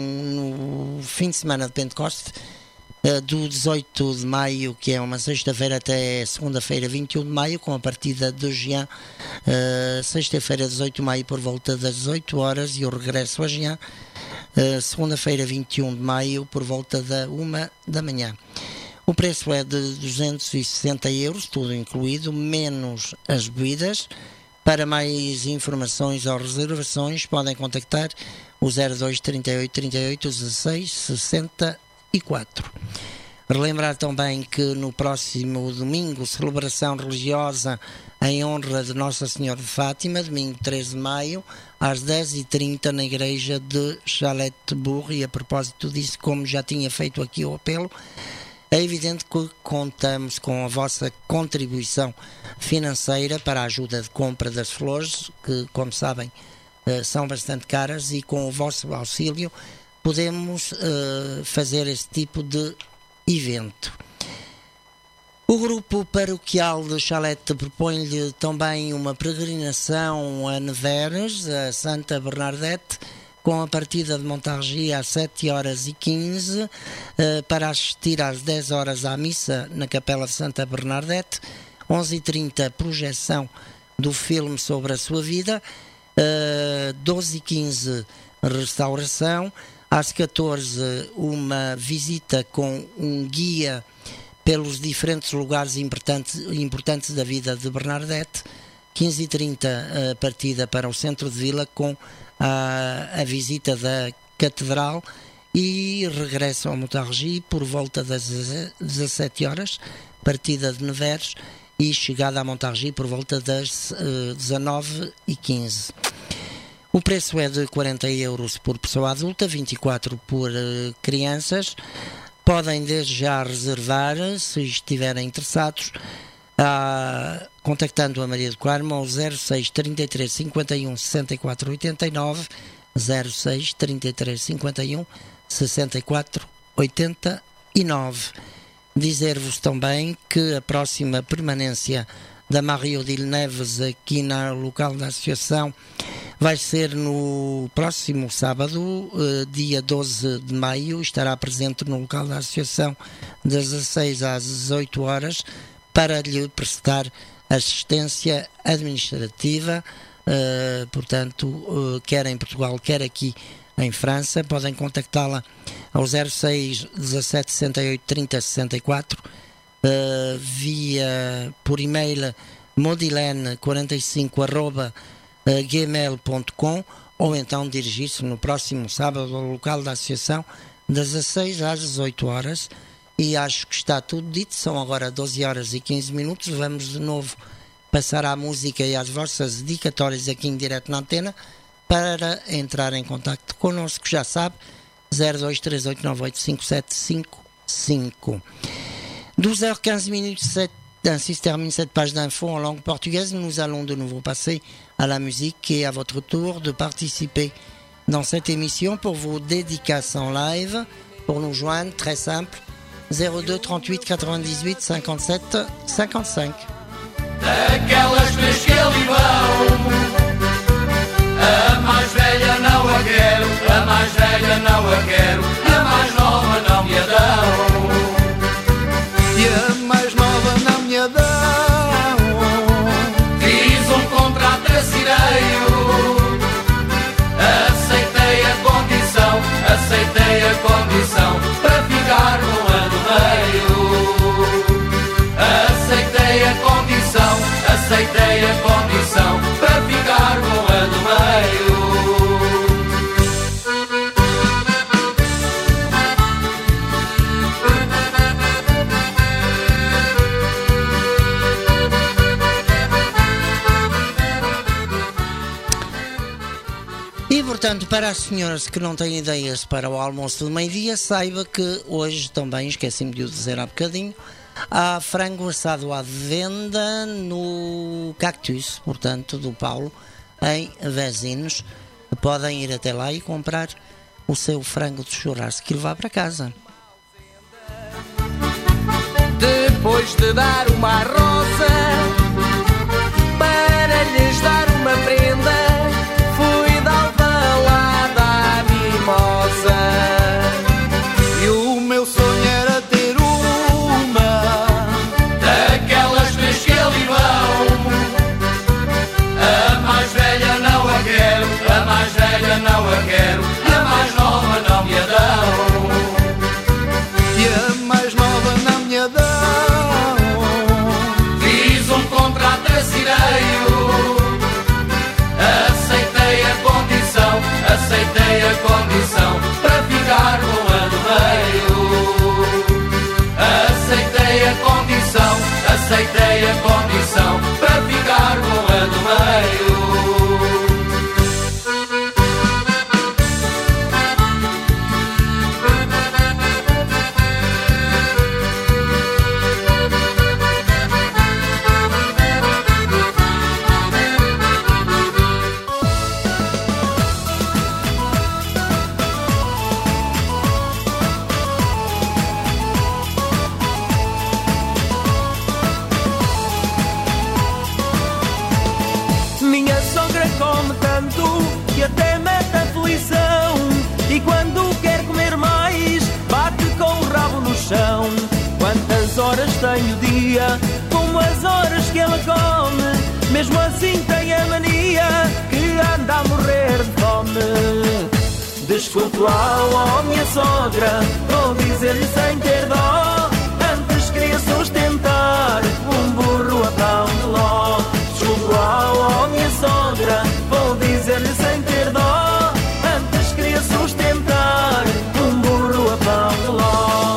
com no fim de semana de Pentecostes, Uh, do dezoito de maio, que é uma sexta-feira, até segunda-feira, vinte e um de maio, com a partida do Jean, uh, sexta-feira, dezoito de maio, por volta das dezoito horas, e o regresso a Jean, uh, segunda-feira, vinte e um de maio, por volta da uma da manhã. O preço é de duzentos e sessenta euros, tudo incluído, menos as bebidas. Para mais informações ou reservações, podem contactar o zero dois, trinta e oito, trinta e oito, dezasseis, sessenta e quatro. Relembrar também que no próximo domingo, celebração religiosa em honra de Nossa Senhora de Fátima, domingo treze de maio, às dez e trinta, na igreja de Chalete-Bourg. E a propósito disso, como já tinha feito aqui o apelo, é evidente que contamos com a vossa contribuição financeira para a ajuda de compra das flores, que, como sabem, são bastante caras, e com o vosso auxílio podemos uh, fazer esse tipo de evento. O grupo paroquial de Chalete propõe-lhe também uma peregrinação a Neveres, a Santa Bernadette, com a partida de Montargis às sete horas e quinze, uh, para assistir às dez horas à missa na Capela de Santa Bernadette, onze e trinta, projeção do filme sobre a sua vida, uh, doze e quinze, restauração. Às catorze, uma visita com um guia pelos diferentes lugares importantes, importantes da vida de Bernadette. quinze e trinta, a partida para o centro de Vila com a, a visita da Catedral, e regresso ao Montargis por volta das dezassete horas, partida de Neveres, e chegada a Montargis por volta das uh, dezanove e quinze. O preço é de quarenta euros por pessoa adulta, vinte e quatro por uh, crianças. Podem desde já reservar, se estiverem interessados, uh, contactando a Maria do Carmo ao zero seis, trinta e três, cinquenta e um, sessenta e quatro, oitenta e nove, zero seis, trinta e três, cinquenta e um, sessenta e quatro, oitenta e nove. Dizer-vos também que a próxima permanência da Marie-Odile Neves aqui no local da associação vai ser no próximo sábado, dia doze de maio. Estará presente no local da associação das dezasseis às dezoito horas para lhe prestar assistência administrativa, portanto, quer em Portugal, quer aqui em França. Podem contactá-la ao zero seis dezassete sessenta e oito trinta sessenta e quatro, uh, via por e-mail modilene quarenta e cinco arroba gmail ponto com, ou então dirigir-se no próximo sábado ao local da associação das dezasseis às dezoito horas. E acho que está tudo dito. São agora doze horas e quinze minutos. Vamos de novo passar à música e às vossas dedicatórias aqui em direto na antena. Para entrar em contacto connosco, já sabe, zero dois três oito nove oito cinco sete cinco cinco. douze heures quinze minutes, sept, ainsi se termine cette page d'info en langue portugaise. Nous allons de nouveau passer à la musique et à votre tour de participer dans cette émission pour vos dédicaces en live. Pour nous joindre, très simple, zéro deux trente-huit quatre-vingt-dix-huit cinquante-sept cinquante-cinq. Aquelas três que ali vão, a mais velha não a quero, a mais velha não a quero, a mais nova não me a dão. E a mais nova não me a dão. Fiz um contrato assineio, aceitei a condição, aceitei a condição, para ficar com a do meio. Aceitei a condição, aceitei a condição, para ficar com a do meio. E, portanto, para as senhoras que não têm ideias para o almoço de meio-dia, saiba que hoje também, esqueci-me de o dizer há bocadinho, há frango assado à venda no Cactus, portanto, do Paulo, em Vezinos. Podem ir até lá e comprar o seu frango de churrasco e levar para casa. Depois de dar uma rosa para lhes dar uma prenda, fui da alvalada à mimosa. E o meu sonho era ter uma daquelas três que ali vão. A mais velha não a quero, a mais velha não a quero, a mais nova não me a dão. E a mais nova não me a dão. Fiz um contrato assineio, aceitei a condição, aceitei a condição, para ficar com a do meio. Aceitei a condição, aceitei a condição, para ficar com a do meio. Minha sogra come tanto que até mete aflição, e quando quer comer mais bate com o rabo no chão. Quantas horas tem o dia, como as horas que ela come, mesmo assim tem a mania que anda a morrer de fome. Desculpe lá, oh minha sogra, vou dizer-lhe sem ter dó, antes queria sustentar um burro a pão de ló. Desculpe lá, oh minha sogra, vou dizer-lhe sem ter dó, antes queria sustentar um burro a pão de ló.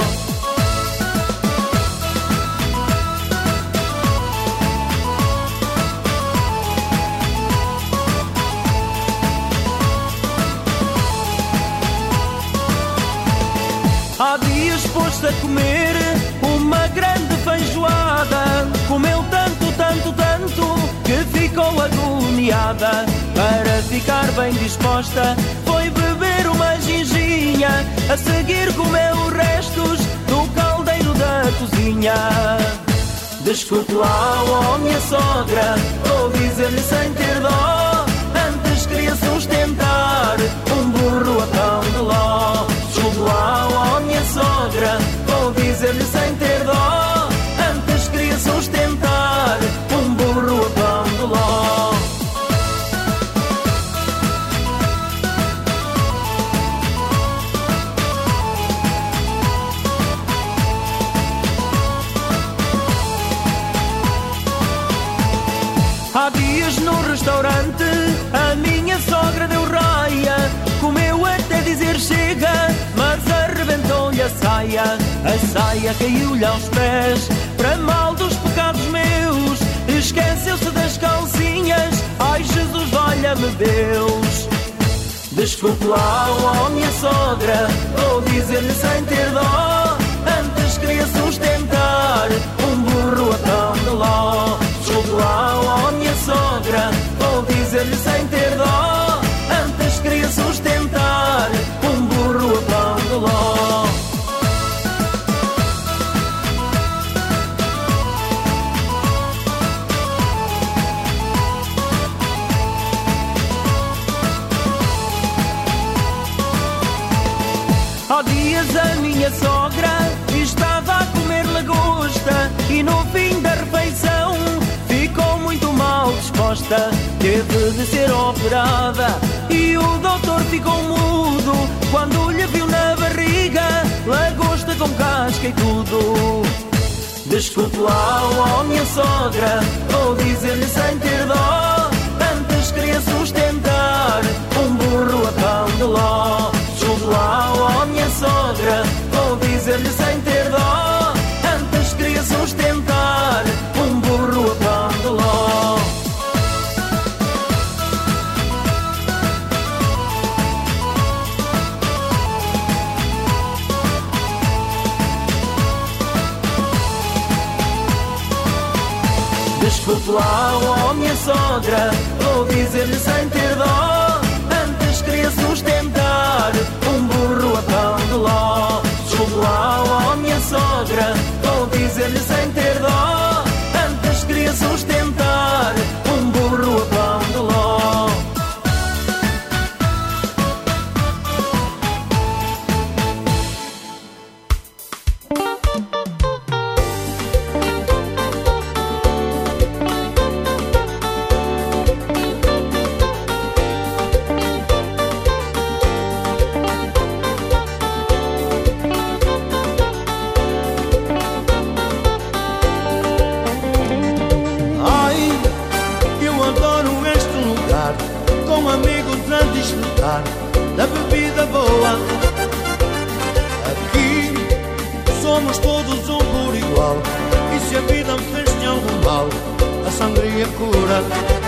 Há dias pôs-se a comer uma grande feijoada, comeu tanto, tanto, tanto, que ficou agoniada. Para ficar bem disposta, foi beber uma ginginha, a seguir comeu restos do caldeiro da cozinha. Desculpe lá, oh minha sogra, vou dizer-lhe sem ter dó, antes queria sustentar um burro a pão de ló. Desculpe lá, oh minha sogra, vou dizer-lhe sem ter dó, antes queria sustentar um burro a pão de ló. A saia caiu-lhe aos pés, para mal dos pecados meus. Esqueceu-se das calcinhas, ai Jesus, valha-me Deus. Desculpe lá, ó minha sogra, vou dizer-lhe sem ter dó. Antes queria sustentar um burro a tão de ló. Desculpe lá, ó minha sogra, vou dizer-lhe sem ter dó. Antes queria sustentar um burro a tão de ló. Há dias a minha sogra estava a comer lagosta e no fim da refeição ficou muito mal disposta. Teve de ser operada e o doutor ficou mudo quando lhe viu na barriga lagosta com casca e tudo. Desculpe lá, ó minha sogra, vou dizer-lhe sem ter dó. Antes queria sustentar um burro a pão de ló. Desculpe lá, ó minha sogra, vou dizer-lhe sem ter dó. Antes queria sustentar um burro a pão de ló. Desculpe lá, ó minha sogra, vou dizer-lhe sem ter dó. Antes queria sustentar um burro a pão de ló. Desculpe lá, ó minha sogra, vou dizer-lhe sem ter dó. Antes queria sustentar um burro a pão de ló. Da bebida boa, aqui somos todos um por igual. E se a vida me fez-te algum mal, a sangria cura.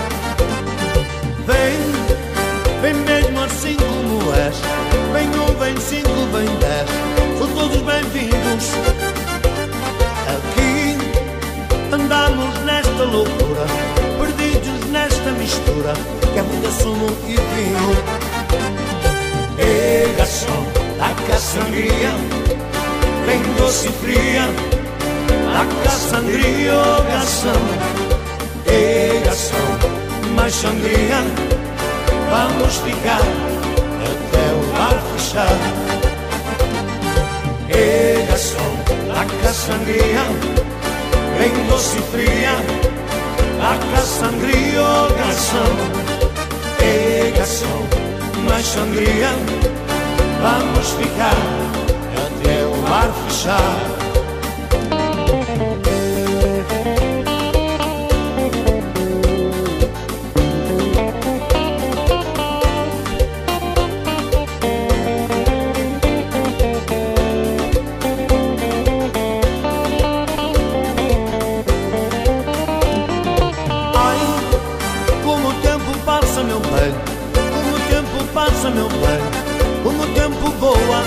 Vem, vem mesmo assim como és. Vem um, vem cinco, vem dez, são todos bem-vindos. Aqui andamos nesta loucura, perdidos nesta mistura, que é muita sumo e vinho. Ei, garçom, dá cá sangria, bem doce e fria. Dá cá sangria, oh garçom. Ei, garçom, mais sangria, vamos ficar até o bar fechar. Ei, garçom, dá cá sangria, bem doce e fria. Dá cá sangria, oh garçom. Ei, garçom, mais sangria, vamos ficar até o bar fechar. Ai, como o tempo passa, meu bem, passa, meu bem, como o tempo voa.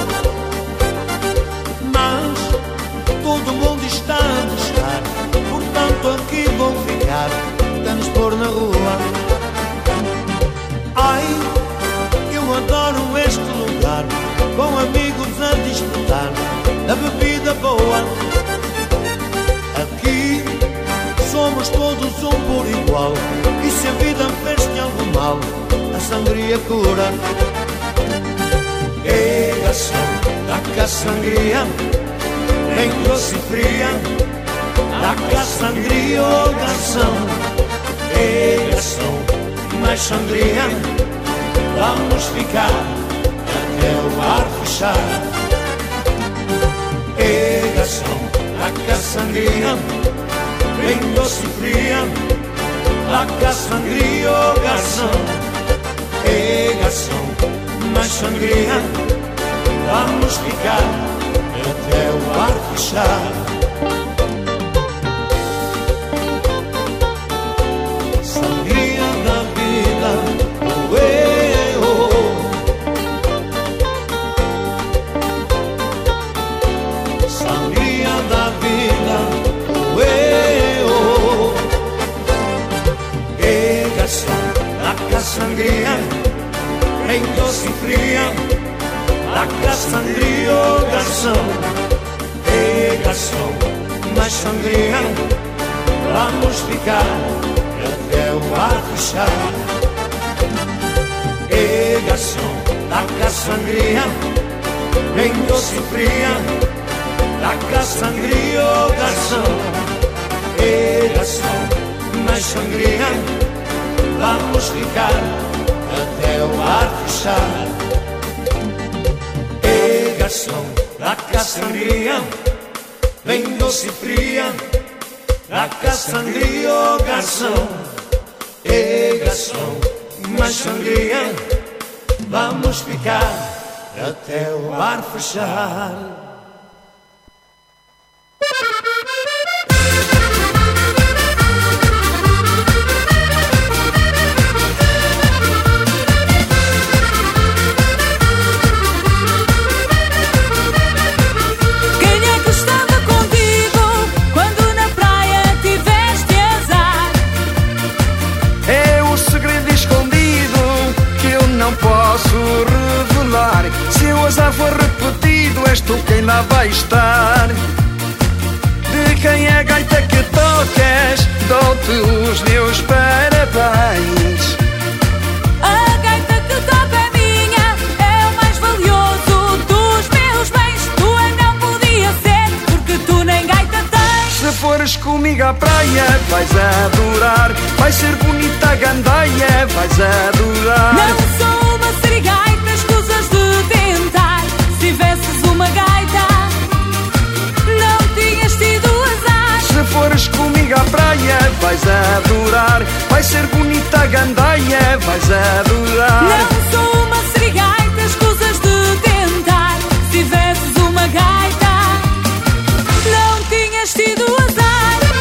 Mas todo mundo está a gostar, portanto aqui vou ficar até nos pôr na rua. Ai, eu adoro este lugar, com amigos a desfrutar da bebida boa. Aqui somos todos um por igual, e se a vida me fez-te algum mal, a sangria cura. Ei, garçom, dá cá sangria, bem doce e fria. Dá cá sangria, oh garçom. Ei, garçom, mais sangria, vamos ficar até o bar fechar. Ei, garçom, dá cá sangria, bem doce e fria. Dá cá sangria, oh garçom. Ei, garçom, mais sangria, vamos ficar até o bar fechar. Sangria da vida, oh, eh, oh. Sangria da vida, oh, eh, oh. Eh, garçom, dá cá sangria, bem doce e fria. Dá cá sangria, oh, garçom. Eh, garçom, mais sangria, vamos ficar até o bar fechar. Eh, garçom, dá cá sangria, bem doce e fria. Dá cá sangria, oh, garçom. Eh, garçom, mais sangria, vamos ficar até o bar fechar. Eh, garçom, dá cá sangria, bem doce e fria. Dá cá sangria, oh, garçom. Eh, garçom, mais sangria, vamos ficar até o bar fechar. Já for repetido, és tu quem lá vai estar. De quem é a gaita que tocas, dou-te os meus parabéns. A gaita que toca é minha, é o mais valioso dos meus bens. Tua não podia ser, porque tu nem gaita tens. Se fores comigo à praia, vais adorar. Vai ser bonita a gandaia, vais adorar. Não sou uma serigaita, escusas de tentar. Se tivesses uma gaita, não tinhas tido azar. Se fores comigo à praia, vais adorar. Vai ser bonita a gandaia, vais adorar. Não sou uma serigaita, escusas de tentar. Se tivesses uma gaita, não tinhas tido azar.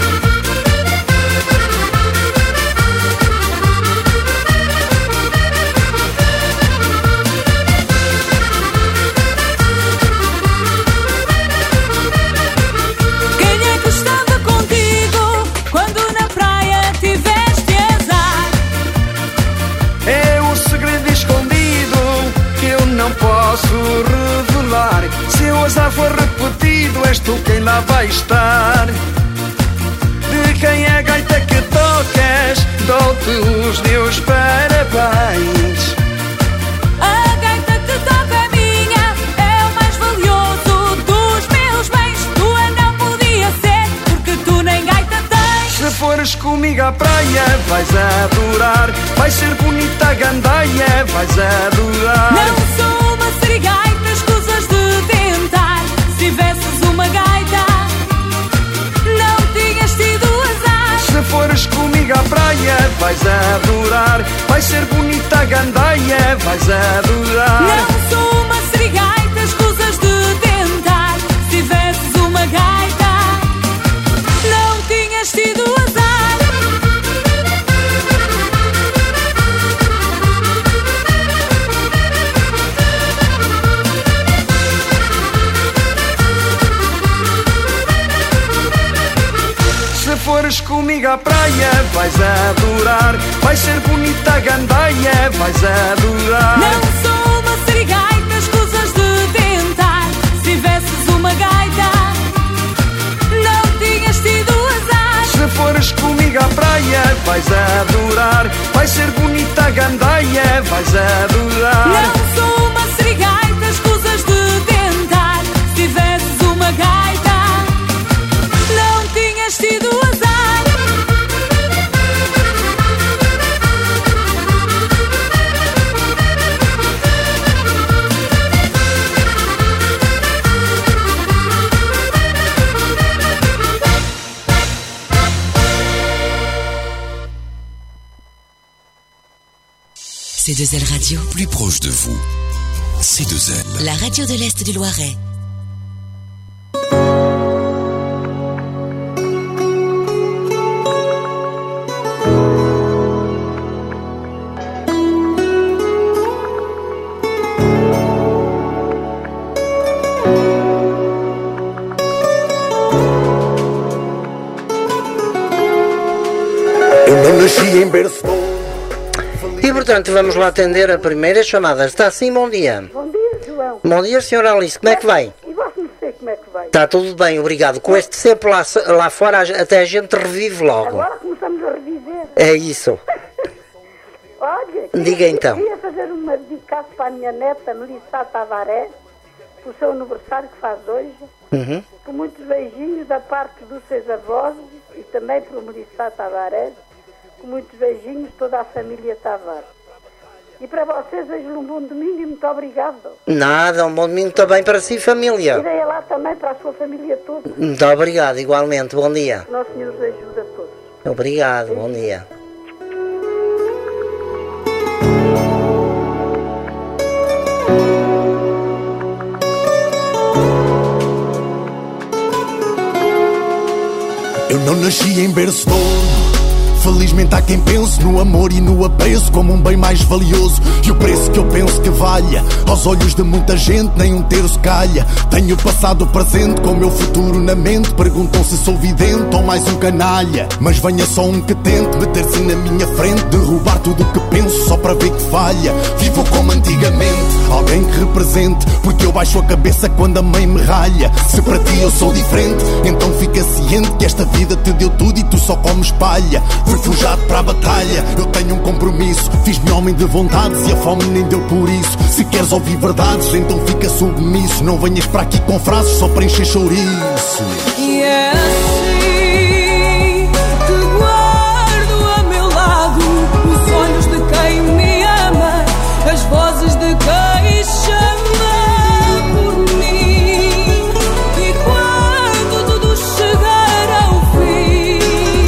Posso revelar. Se eu azar for repetido, és tu quem lá vai estar. De quem é a gaita que tocas, dou-te os meus parabéns. A gaita que toca é minha, é o mais valioso dos meus bens. Tua não podia ser, porque tu nem gaita tens. Se fores comigo à praia, vais adorar. Vai ser bonita a gandaia, vais adorar. Não sou uma serigaita, escusas de tentar. Se tivesses uma gaita, não tinhas tido azar. Se fores comigo à praia, vais adorar. Vai ser bonita a gandaia, vais adorar. Não sou uma serigaita, escusas de tentar. Se tivesses uma gaita, não tinhas tido azar. Se fores comigo à praia, vais adorar. Vai ser bonita a gandaia, vais adorar. Não sou uma serigaita, escusas de tentar. Se tivesses uma gaita, não tinhas tido azar. Se fores comigo à praia, vais adorar. Vai ser bonita a gandaia, vais adorar. Não sou uma serigaita, escusas de tentar. Se tivesses uma gaita, não tinhas tido azar. C deux L Radio. Plus proche de vous. C deux L. La radio de l'Est du Loiret. em berço. E portanto vamos lá atender a primeira chamada. Está assim, bom dia. Bom dia, João. Bom dia, senhora Alice, como é que vai? E você não sei como é que vai. Está tudo bem, obrigado. Com este tempo lá, lá fora até a gente revive logo. Agora começamos a reviver. É isso. Olha, Diga queria, então. queria fazer uma dedicação para a minha neta Melissa Tavares, por seu aniversário que faz hoje. Uhum. Com muitos beijinhos da parte dos seus avós e também para o Melissa Tavares. Com muitos beijinhos toda a família Tavares. E para vocês, desejo-lhe um bom domingo e muito obrigado. Nada, um bom domingo também para si, família. Irei lá também para a sua família toda. Muito obrigado, igualmente, bom dia. Nosso Senhor os ajuda a todos. Obrigado, bom dia. Eu não nasci em berço de ouro. Felizmente há quem pense no amor e no apreço como um bem mais valioso. E o preço que eu penso que valha, aos olhos de muita gente, nem um terço calha. Tenho o passado, o presente, com o meu futuro na mente. Perguntam se sou vidente ou mais um canalha. Mas venha só um que tente meter-se na minha frente, derrubar tudo o que penso só para ver que falha. Vivo como antigamente, alguém que represente, porque eu baixo a cabeça quando a mãe me ralha. Se para ti eu sou diferente, então fica ciente que esta vida te deu tudo e tu só comes palha. Fui forjado para a batalha, eu tenho um compromisso. Fiz-me homem de vontades e a fome nem deu por isso. Se queres ouvir verdades, então fica submisso. Não venhas para aqui com frases só para encher chouriço. E é assim que guardo a meu lado os olhos de quem me ama, as vozes de quem chama por mim. E quando tudo chegar ao fim,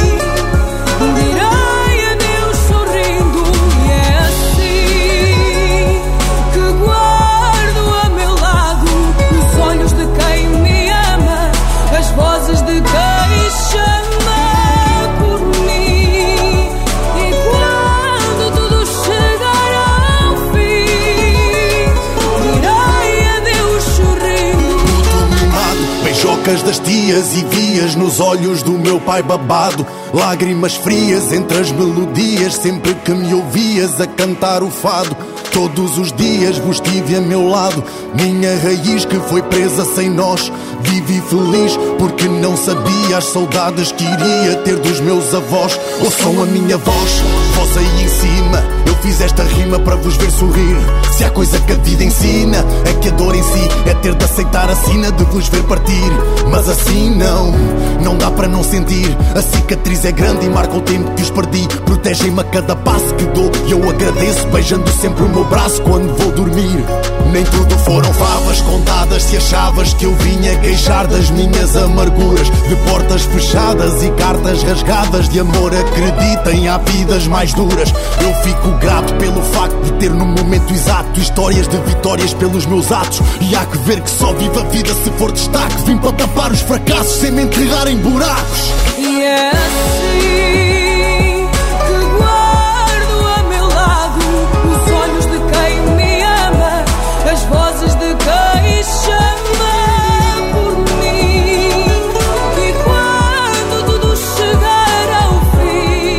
direi adeus sorrindo. E é assim que guardo a meu lado os olhos de quem me ama, as vozes de quem chama por mim. E quando tudo chegar ao fim, direi adeus sorrindo. Puto mimado, beijocas das tias e vias nos olhos do meu pai babado. Lágrimas frias entre as melodias, sempre que me ouvias a cantar o fado. Todos os dias vos tive a meu lado, minha raiz que foi presa sem nós. Vivi feliz porque não sabia as saudades que iria ter dos meus avós. Ouçam a minha voz, voz aí em cima. Eu fiz esta rima para vos ver sorrir. Se há coisa que a vida ensina, é que a dor em si é ter de aceitar a sina de vos ver partir. Mas assim não, não dá para não sentir. A cicatriz é grande e marca o tempo que os perdi. Protegem-me a cada passo que dou e eu agradeço, beijando sempre o meu braço quando vou dormir. Nem tudo foram favas contadas. Se achavas que eu vinha queixar das minhas amarguras, de portas fechadas e cartas rasgadas de amor, acreditem, há vidas mais duras. Eu fico grato pelo facto de ter no momento exato histórias de vitórias pelos meus atos. E há que ver que só vivo a vida se for destaque. Vim para tapar os fracassos sem me enterrar em buracos. E é assim que guardo a meu lado os olhos de quem me ama, as vozes de quem chama por mim. E quando tudo chegar ao fim,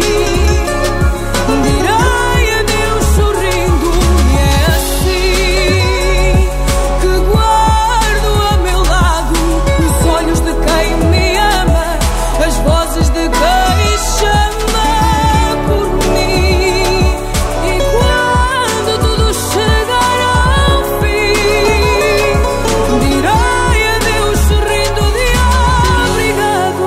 direi adeus sorrindo. E é assim que guardo a meu lado os olhos de quem me ama, as vozes de quem chama por mim. E quando tudo chegar ao fim, direi adeus sorrindo de obrigado.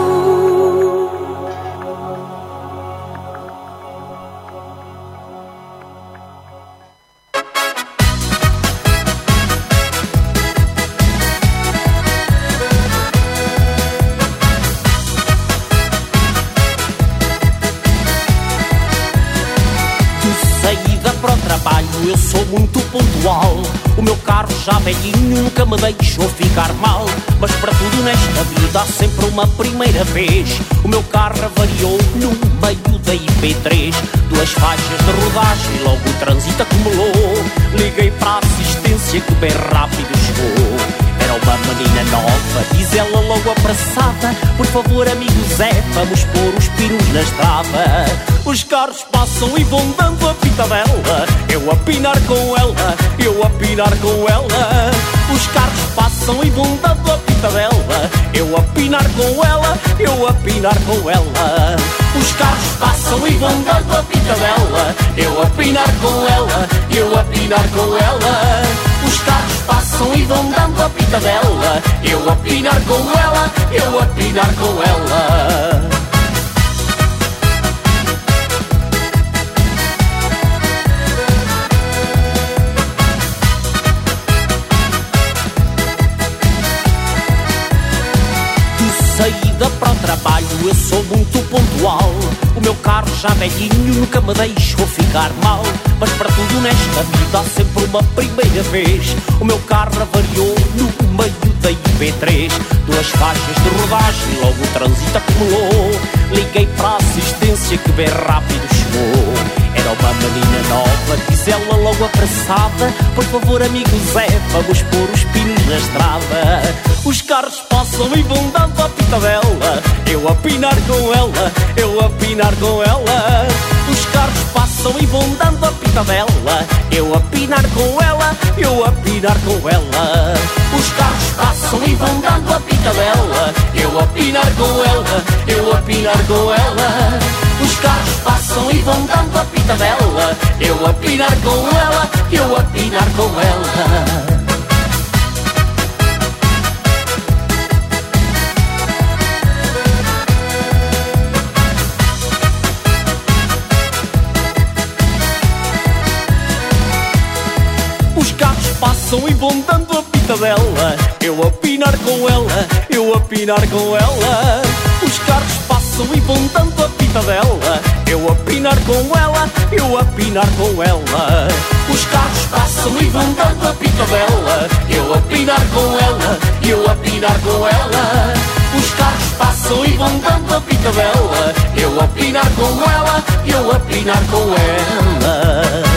De saída para o trabalho eu sou muito pontual. O meu carro já velhinho nunca me deixou ficar mal. Mas para tudo nesta vida há sempre uma primeira vez. O meu carro avariou no meio da I P três. Duas faixas de rodagem e logo o trânsito acumulou. Liguei para a assistência que bem rápido chegou. Era uma menina nova, diz ela logo apressada: por favor amigo Zé, vamos pôr os pinos na estrada. Os carros passam e vão dando a pitadela, eu a pinar com ela, eu a pinar com ela. Os carros passam e vão dando a pitadela, eu a pinar com ela, eu a pinar com ela. Os carros passam e vão dando a pitadela, eu a pinar com ela, eu a pinar com ela. Os carros passam e vão dando a pitadela, eu a pinar com ela, eu a pinar com ela. Saída para o trabalho, eu sou muito pontual. O meu carro já velhinho nunca me deixou ficar mal. Mas para tudo nesta vida há sempre uma primeira vez. O meu carro avariou no meio da I P três. Duas faixas de rodagem, logo o trânsito acumulou. Liguei para a assistência que bem rápido chegou. Era uma menina nova, diz ela logo apressada: por favor amigo Zé, vamos pôr os pinos na estrada. Os carros passam e vão dando a pitadela, eu a pinar com ela, eu a pinar com ela. Os carros passam e vão dando a pitadela, eu a pinar com ela, eu a pinar com ela. Os carros passam e vão dando a pitadela, eu a pinar com ela, eu a pinar com ela. Os carros passam e vão dando a pitadela, eu a pinar com ela, eu a pinar com ela. Os carros passam e vão dando a pitadela, eu a pinar com ela, eu a pinar com ela. Os carros passam e vão dando a pitadela, eu a pinar com ela, eu a pinar com ela. Os carros passam e vão dando a pitadela, eu a pinar com ela, eu a pinar com ela. Os carros passam e vão dando a pitadela, eu a pinar com ela, eu a pinar com ela.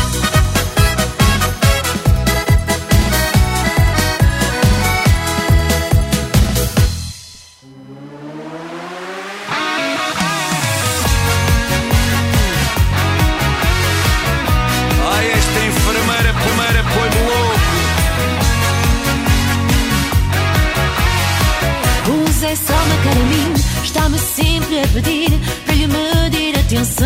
É só marcar a mim, está-me sempre a pedir para lhe medir atenção.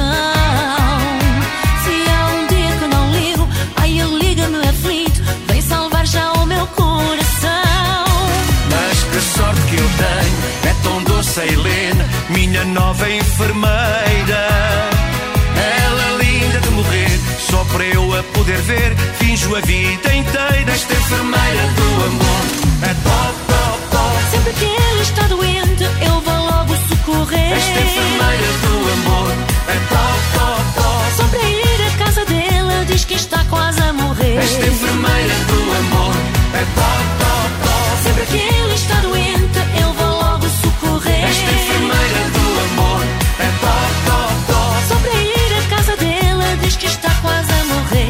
Se há um dia que não ligo, ai ele liga-me aflito, vem salvar já o meu coração. Mas que sorte que eu tenho, é tão doce a Helena, minha nova enfermeira. Ela linda de morrer, só para eu a poder ver, finjo a vida inteira. Esta enfermeira do amor é top, top, top. Sempre que ele está doente, eu vou logo socorrer. Esta enfermeira do amor é top, top, top. Só para ir à casa dela, diz que está quase a morrer. Esta enfermeira do amor é top, top, top. Sempre que ele está doente, eu vou logo socorrer. Esta enfermeira do amor é top, top, top. Só para ir à casa dela, diz que está quase a morrer.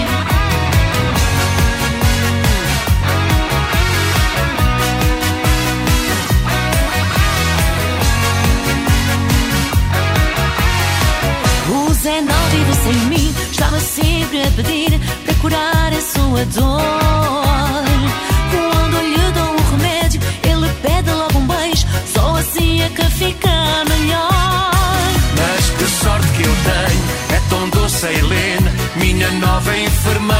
Zé não vive sem mim, estava sempre a pedir para curar a sua dor. Quando lhe dou um remédio, ele pede logo um beijo, só assim é que fica melhor. Mas que sorte que eu tenho, é tão doce a Helena, minha nova enfermeira.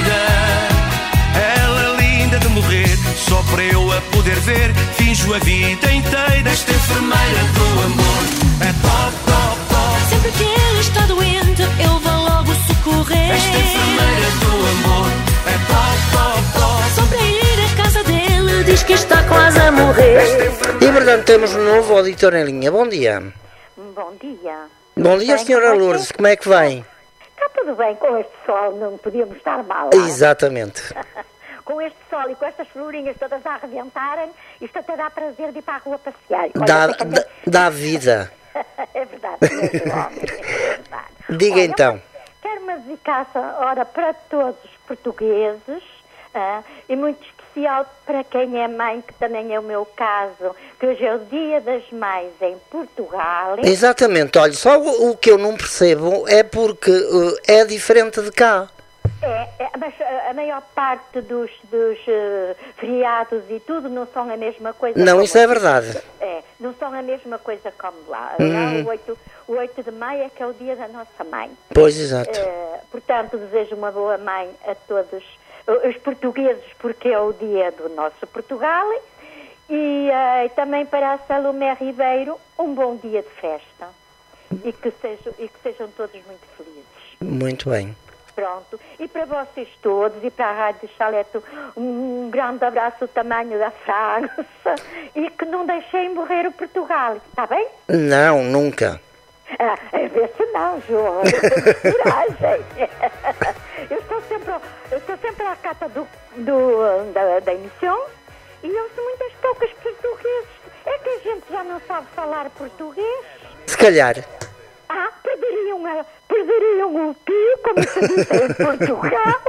Ela linda de morrer, só para eu a poder ver, finjo a vida inteira. Esta enfermeira do amor é top, top, top. Sempre que ele está doente, eu vou logo socorrer. Esta enfermeira do amor é top, top, top. Só para ir à casa dele, diz que está quase a morrer. E portanto temos um novo auditor em linha. Bom dia. Bom dia. Bom dia, senhora Lourdes. Como é que vai? Está tudo bem com este sol, não podíamos estar mal. Exatamente. Com este sol e com estas florinhas todas a arrebentarem, isto até dá prazer de ir para a rua passear. Olha, dá, até... dá, dá vida. É verdade, mesmo, homem, é verdade. Diga Olha, então. Quero uma dedicação, ora, para todos os portugueses, ah, e muito especial especial para quem é mãe, que também é o meu caso, que hoje é o Dia das Mães em Portugal. Exatamente, olha, só o, o que eu não percebo é porque uh, é diferente de cá. É, é, mas a maior parte dos, dos uh, feriados e tudo não são a mesma coisa. Não, como isso é verdade. É, não são a mesma coisa como lá. Uhum. Lá o, oito, o oito de maio é que é o dia da nossa mãe. Pois, exato. Uh, portanto, desejo uma boa mãe a todos uh, os portugueses, porque é o dia do nosso Portugal. E uh, também para a Salomé Ribeiro, um bom dia de festa. E que sejam, e que sejam todos muito felizes. Muito bem. Pronto. E para vocês todos e para a Rádio Chalete, um grande abraço do tamanho da França e que não deixem morrer o Portugal, está bem? Não, nunca. Ah, a ver se não, João. Coragem. Eu estou sempre, eu estou sempre à cata do, do, da, da emissão e ouço muitas poucas portugueses. É que a gente já não sabe falar português. Se calhar. Ah, perderiam, a, perderiam o pio, como se diz em Portugal.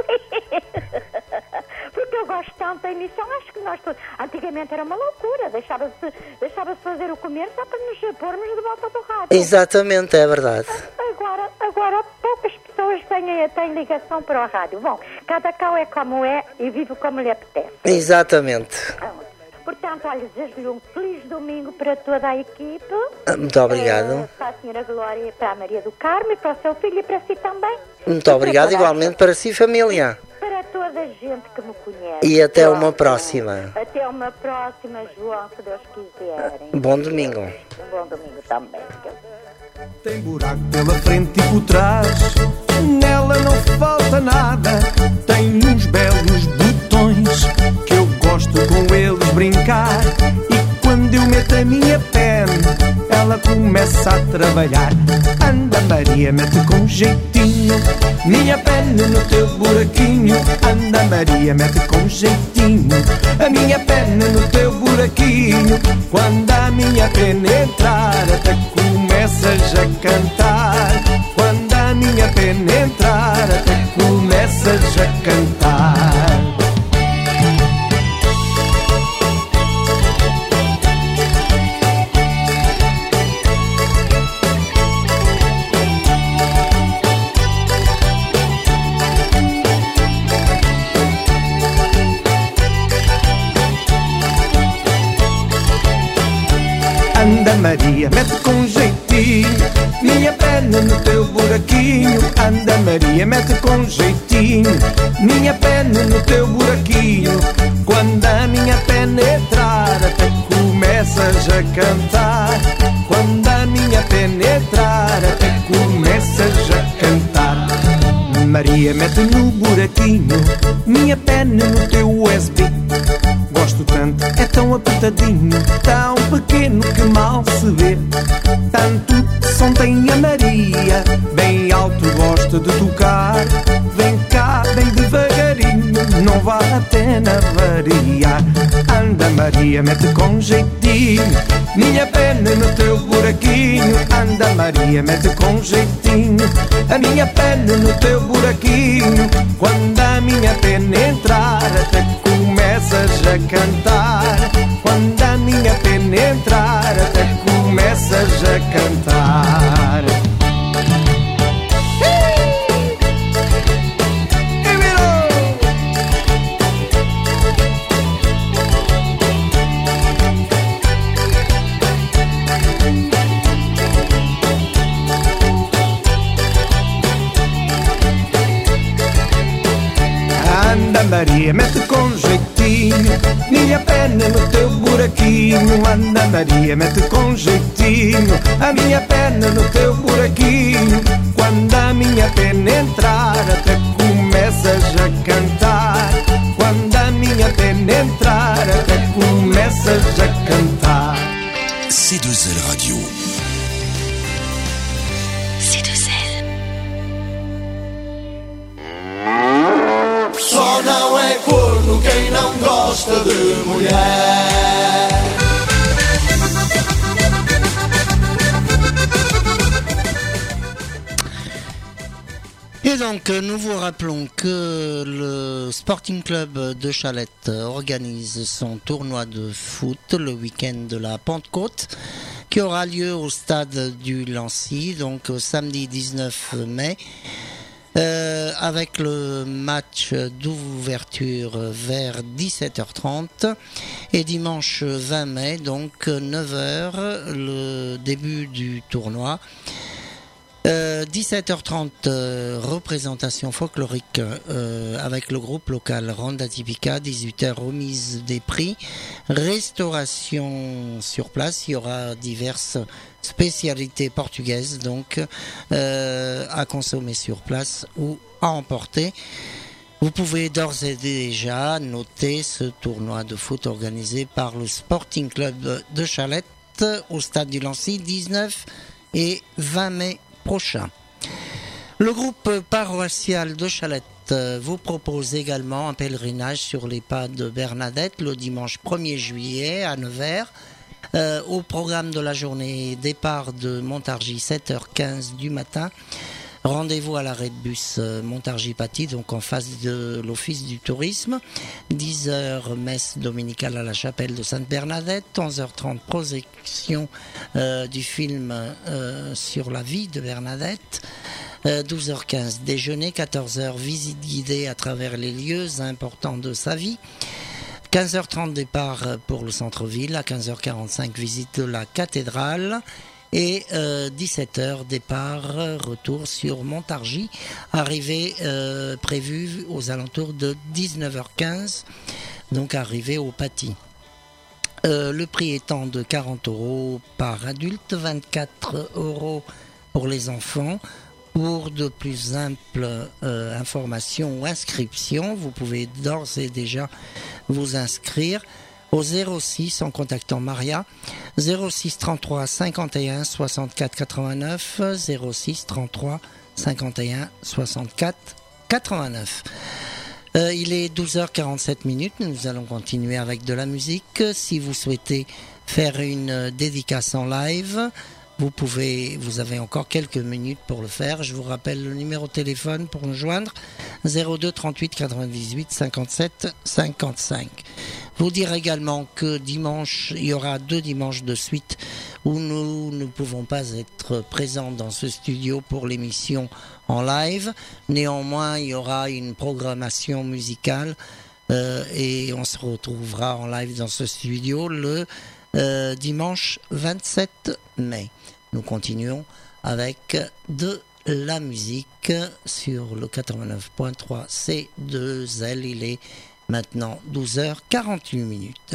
Porque eu gosto tanto da emissão, acho que nós todos... Antigamente era uma loucura, deixava-se deixava fazer o comer só para nos pormos de volta do rádio. Exatamente, é verdade. Agora, agora poucas pessoas têm, têm ligação para o rádio. Bom, cada qual é como é e vive como lhe apetece. Exatamente. Portanto, olha, desejo-lhe um feliz domingo para toda a equipe. Muito obrigado. Uh, para a senhora Glória, para a Maria do Carmo, para o seu filho e para si também. Muito obrigado, igualmente para si, família. Para toda a gente que me conhece. E até Pronto. uma próxima. Até uma próxima, João, se Deus quiserem. Bom domingo. Um bom domingo também. Tem buraco pela frente e por trás, nela não falta nada. Tem uns belos botões que eu gosto com eles brincar. E quando eu meto a minha pena, ela começa a trabalhar. Anda Maria, mete com jeitinho minha pena no teu buraquinho. Anda Maria, mete com jeitinho a minha pena no teu buraquinho. Quando a minha pena entrar, até começas a cantar. Quando a minha pena entrar, até começas a cantar. Anda Maria, mete com jeitinho minha pena no teu buraquinho. Anda Maria, mete com jeitinho minha pena no teu buraquinho. Quando a minha pena entrar, até começas a cantar. Quando a minha pena entrar, até começas a cantar. Maria, mete no buraquinho minha pena no teu U S B. Gosto tanto, é tão apertadinho, tão pequeno que mal se vê. Tanto som tem a Maria, bem alto gosta de tocar. Vem cá bem devagarinho, não vale a pena variar. Anda Maria, mete com jeitinho minha pena no teu buraquinho. Anda Maria, mete com jeitinho a minha pena no teu buraquinho. Quando a minha pena entrar, até começas a cantar. Quando a minha pena entrar, até começas a cantar. Anda Maria, mete com jeitinho minha pena no teu buraquinho. Anda Maria, mete com jeitinho a minha pena no teu buraquinho. Quando a minha pena entrar, até começas a cantar. Quando a minha pena entrar, até começas a cantar. C deux L Radio. C deux L. Só não é corno quem não gosta de mulher. E donc, nous vous rappelons que le Sporting Club de Chalette organise son tournoi de foot le week-end de la Pentecôte, qui aura lieu au stade du Lancy, donc samedi dix-neuf mai, euh, avec le match d'ouverture vers dix-sept heures trente, et dimanche vingt mai, donc neuf heures, le début du tournoi. Euh, dix-sept heures trente, euh, représentation folklorique euh, avec le groupe local Ronda Tipica. Dix-huit heures, remise des prix, restauration sur place. Il y aura diverses spécialités portugaises, donc euh, à consommer sur place ou à emporter. Vous pouvez d'ores et déjà noter ce tournoi de foot organisé par le Sporting Club de Chalette au stade du Lancy, dix-neuf et vingt mai prochain. Le groupe paroissial de Chalette vous propose également un pèlerinage sur les pas de Bernadette le dimanche premier juillet à Nevers. Euh, au programme de la journée, départ de Montargis sept heures quinze du matin. Rendez-vous à l'arrêt de bus Montargis-Paty, donc en face de l'office du tourisme. dix heures, messe dominicale à la chapelle de Sainte-Bernadette. onze heures trente, projection euh, du film euh, sur la vie de Bernadette. Euh, douze heures quinze, déjeuner. quatorze heures, visite guidée à travers les lieux importants de sa vie. quinze heures trente, départ pour le centre-ville. À quinze heures quarante-cinq, visite de la cathédrale. Et euh, dix-sept heures, départ, retour sur Montargis, arrivée euh, prévue aux alentours de dix-neuf heures quinze, donc arrivée au Paty. Euh, le prix étant de quarante euros par adulte, vingt-quatre euros pour les enfants. Pour de plus amples euh, informations ou inscriptions, vous pouvez d'ores et déjà vous inscrire au zéro six en contactant Maria, zéro six trente-trois cinquante et un soixante-quatre quatre-vingt-neuf, zéro six trente-trois cinquante et un soixante-quatre quatre-vingt-neuf. Euh, il est douze heures quarante-sept minutes, nous allons continuer avec de la musique. Si vous souhaitez faire une dédicace en live, vous pouvez, vous avez encore quelques minutes pour le faire. Je vous rappelle le numéro de téléphone pour nous joindre, zéro deux trente-huit quatre-vingt-dix-huit cinquante-sept cinquante-cinq. Vous dire également que dimanche, il y aura deux dimanches de suite où nous ne pouvons pas être présents dans ce studio pour l'émission en live. Néanmoins, il y aura une programmation musicale euh, et on se retrouvera en live dans ce studio le euh, dimanche vingt-sept mai. Nous continuons avec de la musique sur le quatre-vingt-neuf point trois C deux L. Il est maintenant douze heures quarante-huit minutes.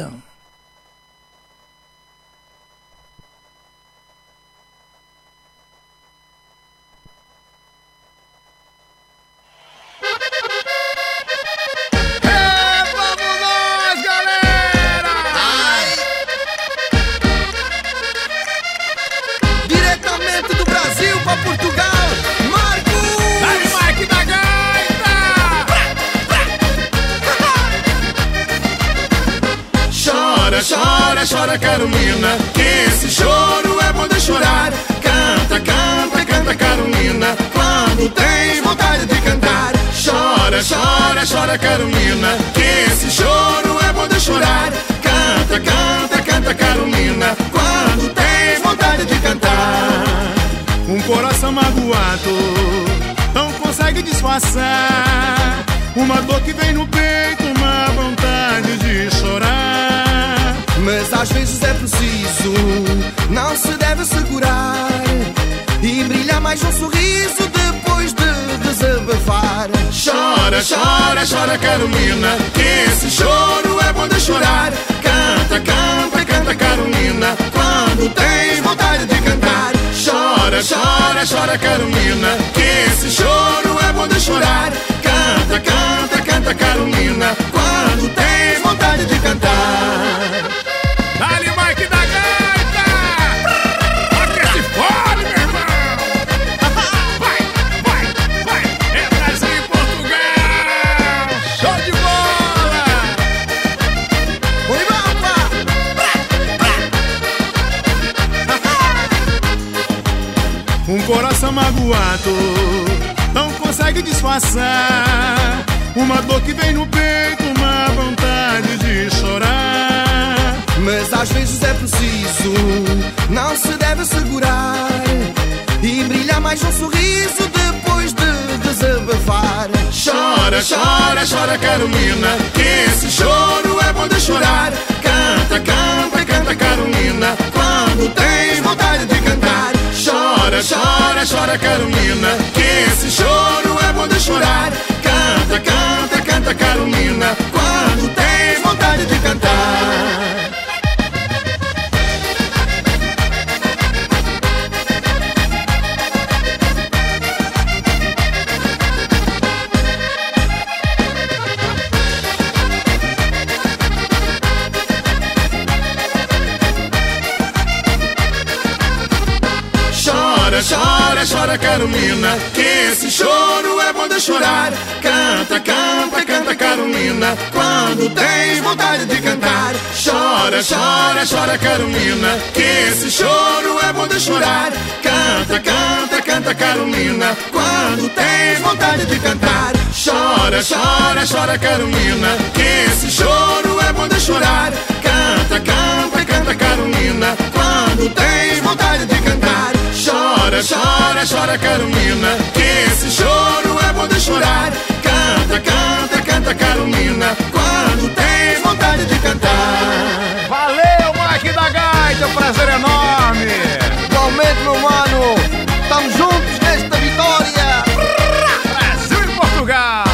Chora, chora Carolina, que esse choro é bom de chorar. Canta, canta, canta Carolina, quando tens vontade de cantar. Chora, chora, chora Carolina, que esse choro é bom de chorar. Canta, canta, canta Carolina, quando tens vontade de cantar. Um coração magoado não consegue disfarçar uma dor que vem no peito, uma vontade de chorar. Mas às vezes é preciso, não se deve segurar e brilhar mais um sorriso depois de desabafar. Chora, chora, chora Carolina, que esse choro é bom de chorar. Canta, canta, canta Carolina, quando tens vontade de cantar. Chora, chora, chora Carolina, que esse choro é bom de chorar. Canta, canta, canta Carolina, quando tens vontade de cantar. Dale, Mike da gaita! Olha esse fone, meu irmão! Vai, vai, vai! É Brasil e Portugal! Show de bola! Oi, mapa! Um coração magoado não consegue disfarçar uma dor que vem no peito, uma vontade de chorar. Mas às vezes é preciso, não se deve segurar e brilhar mais um sorriso depois de desabafar. Chora, chora, chora, Carolina, que esse choro é bom de chorar. Canta, canta, canta, Carolina, quando tens vontade de cantar. Chora, chora, chora, Carolina, que esse choro é bom de chorar. Canta, canta, canta, Carolina, quando tens vontade de cantar. Chora, chora, Carolina, que esse choro é bom de chorar. Canta, canta, canta, Carolina, quando tens vontade de cantar. Chora, chora, chora, Carolina, que esse choro é bom de chorar. Canta, canta, canta, Carolina, quando tens vontade de cantar. Chora, chora, chora, Carolina, que esse choro é bom de chorar. Canta, canta, canta, Carolina, quando tens vontade de cantar. Chora, chora, chora, Carolina, que esse choro é bom de chorar. Canta, canta, canta, Carolina, quando tens vontade de cantar. Valeu, Mike da Gaita, prazer enorme. Igualmente, meu mano, estamos juntos nesta vitória. Brasil e Portugal.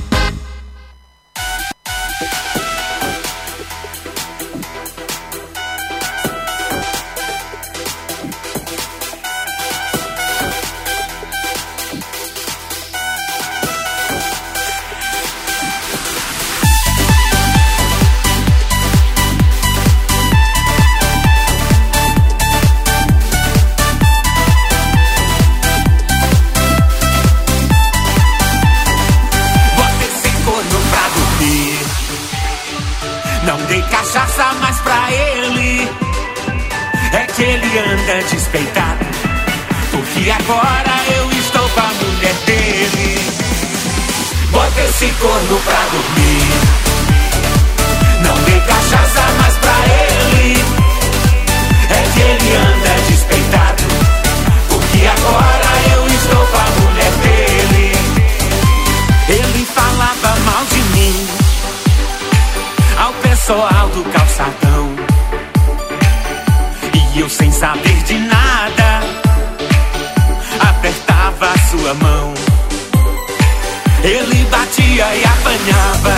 Cachaça mais pra ele, é que ele anda despeitado, porque agora eu estou com a mulher dele. Bota esse corno pra dormir, não dê cachaça mais pra ele, é que ele anda despeitado, porque agora eu estou com a mulher dele. Ele falava mal de mim ao pessoal do calçadão, e eu sem saber de nada apertava a sua mão. Ele batia e apanhava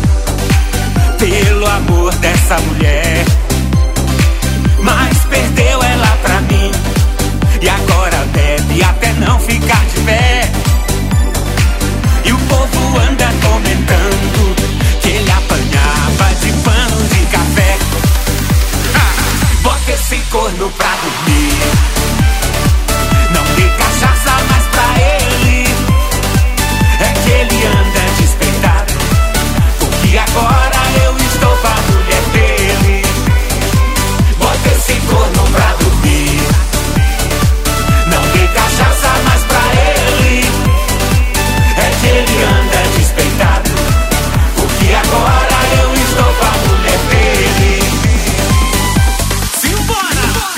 pelo amor dessa mulher, mas perdeu ela pra mim, e agora bebe até não ficar de pé. E o povo anda comentando que ele apanhava de pano de café. Ah, bota esse corno pra dormir, não dê cachaça mais pra ele, é que ele anda despeitado, porque agora eu estou com a mulher dele. Bota esse corno pra dormir, não dê cachaça mais pra ele, é que ele anda despeitado, porque agora eu estou com a mulher dele. Simbora!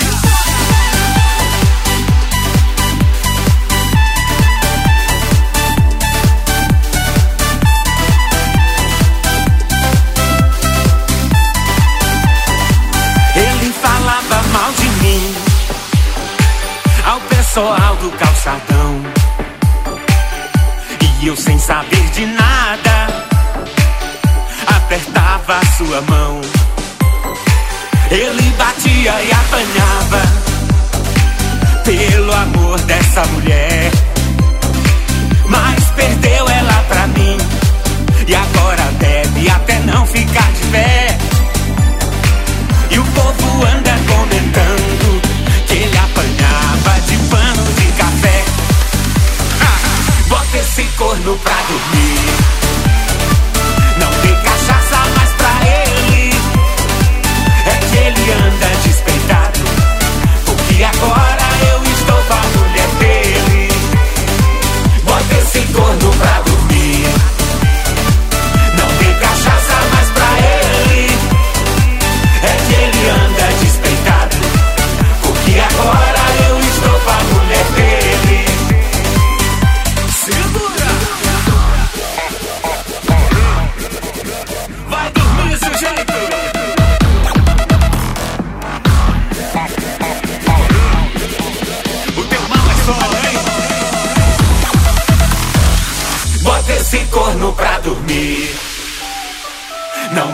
Ele falava mal de mim ao pessoal do calçadão, e eu sem saber de nada apertava a sua mão. Ele batia e apanhava pelo amor dessa mulher, mas perdeu ela pra mim, e agora bebe até não ficar de pé. E o povo anda comentando que ele apanhava de pano de café. Ah, bota esse corno pra dormir, não dê cachaça mais pra ele, é que ele anda despeitado, porque agora eu estou com a mulher dele. Bota esse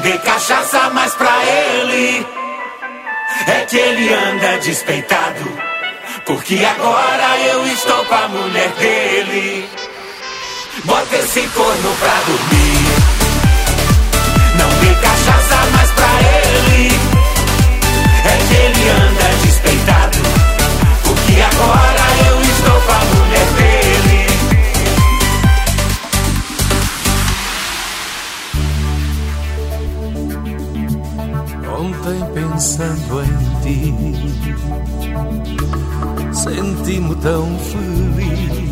dê cachaça mais pra ele. É que ele anda despeitado, porque agora eu estou com a mulher dele. Bota esse corno pra dormir, não dê cachaça mais pra ele. É que ele anda despeitado, porque agora eu estou com a mulher dele. Ontem pensando em ti, senti-me tão feliz.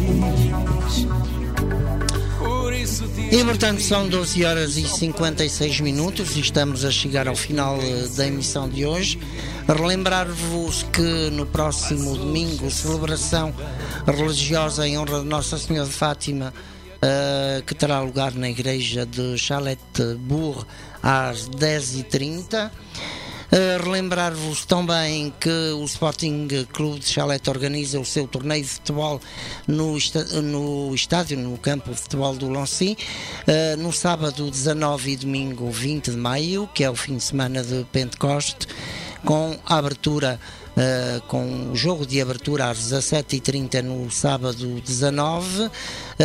E portanto são doze horas e cinquenta e seis minutos e estamos a chegar ao final da emissão de hoje. Relembrar-vos que no próximo domingo, celebração religiosa em honra de Nossa Senhora de Fátima, uh, que terá lugar na igreja de Chalette-Bourg às dez e trinta. Uh, relembrar-vos também que o Sporting Clube de Chalette organiza o seu torneio de futebol no, no estádio, no campo de futebol do Lancy, uh, no sábado dezanove e domingo vinte de maio, que é o fim de semana de Pentecoste, com a abertura, uh, com o jogo de abertura às dezassete e trinta no sábado dezanove, uh,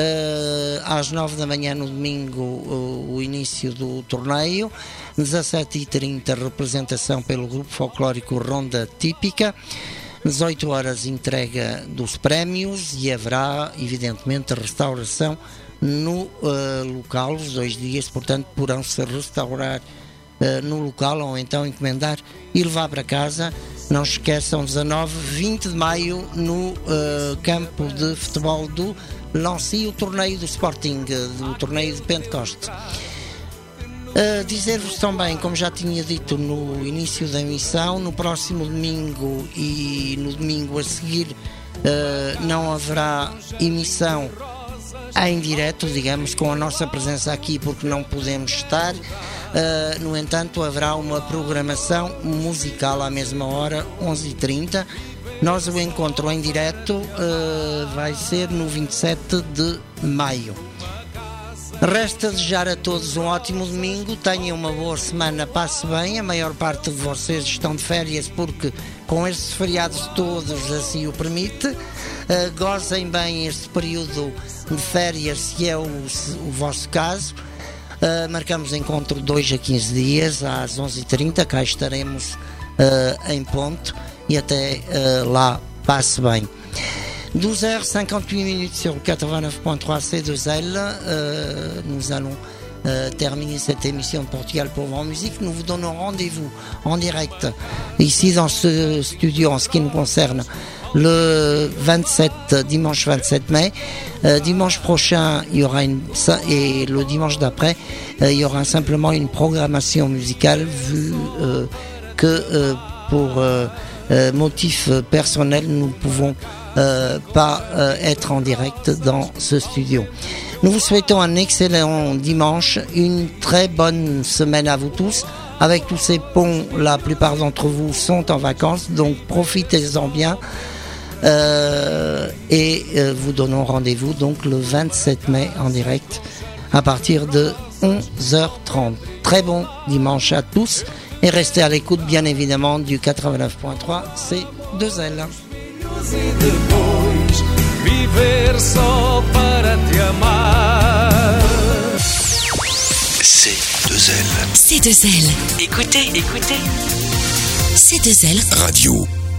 às nove da manhã no domingo uh, o início do torneio, dezassete e trinta representação pelo grupo folclórico Ronda Típica, dezoito horas entrega dos prémios e haverá evidentemente restauração no uh, local. Os dois dias, portanto, poderão-se restaurar uh, no local ou então encomendar e levar para casa. Não se esqueçam, dezanove, vinte de maio no uh, campo de futebol do Lancy, o torneio do Sporting, do torneio de Pentecoste. Uh, dizer-vos também, como já tinha dito no início da emissão, no próximo domingo e no domingo a seguir uh, não haverá emissão em direto, digamos, com a nossa presença aqui, porque não podemos estar. Uh, no entanto, haverá uma programação musical à mesma hora, onze e trinta. Nós o encontro em direto uh, vai ser no vinte e sete de maio. Resta desejar a todos um ótimo domingo, tenham uma boa semana, passe bem. A maior parte de vocês estão de férias porque com estes feriados todos assim o permite. Uh, gozem bem este período de férias, se é o, o vosso caso. Uh, marcamos encontro dois a quinze dias, às onze e trinta, cá estaremos uh, em ponto e até uh, lá passe bem. douze heures cinquante-huit minutes sur quatre-vingt-neuf point trois C deux L. Euh, nous allons euh, terminer cette émission de Portugal pour vous en musique. Nous vous donnons rendez-vous en direct ici dans ce studio en ce qui nous concerne le vingt-sept, dimanche vingt-sept mai. Euh, dimanche prochain, il y aura une, et le dimanche d'après, euh, il y aura simplement une programmation musicale vu euh, que euh, pour euh, euh, motif personnel, nous pouvons Euh, pas euh, être en direct dans ce studio. Nous vous souhaitons un excellent dimanche, une très bonne semaine à vous tous. Avec tous ces ponts, la plupart d'entre vous sont en vacances, donc profitez-en bien. Euh, et euh, vous donnons rendez-vous donc le vingt-sept mai en direct à partir de onze heures trente. Très bon dimanche à tous et restez à l'écoute bien évidemment du quatre-vingt-neuf point trois C deux L. E depois viver só para te amar. C deux L. C deux L. Écoutez, écoutez. C deux L. Radio.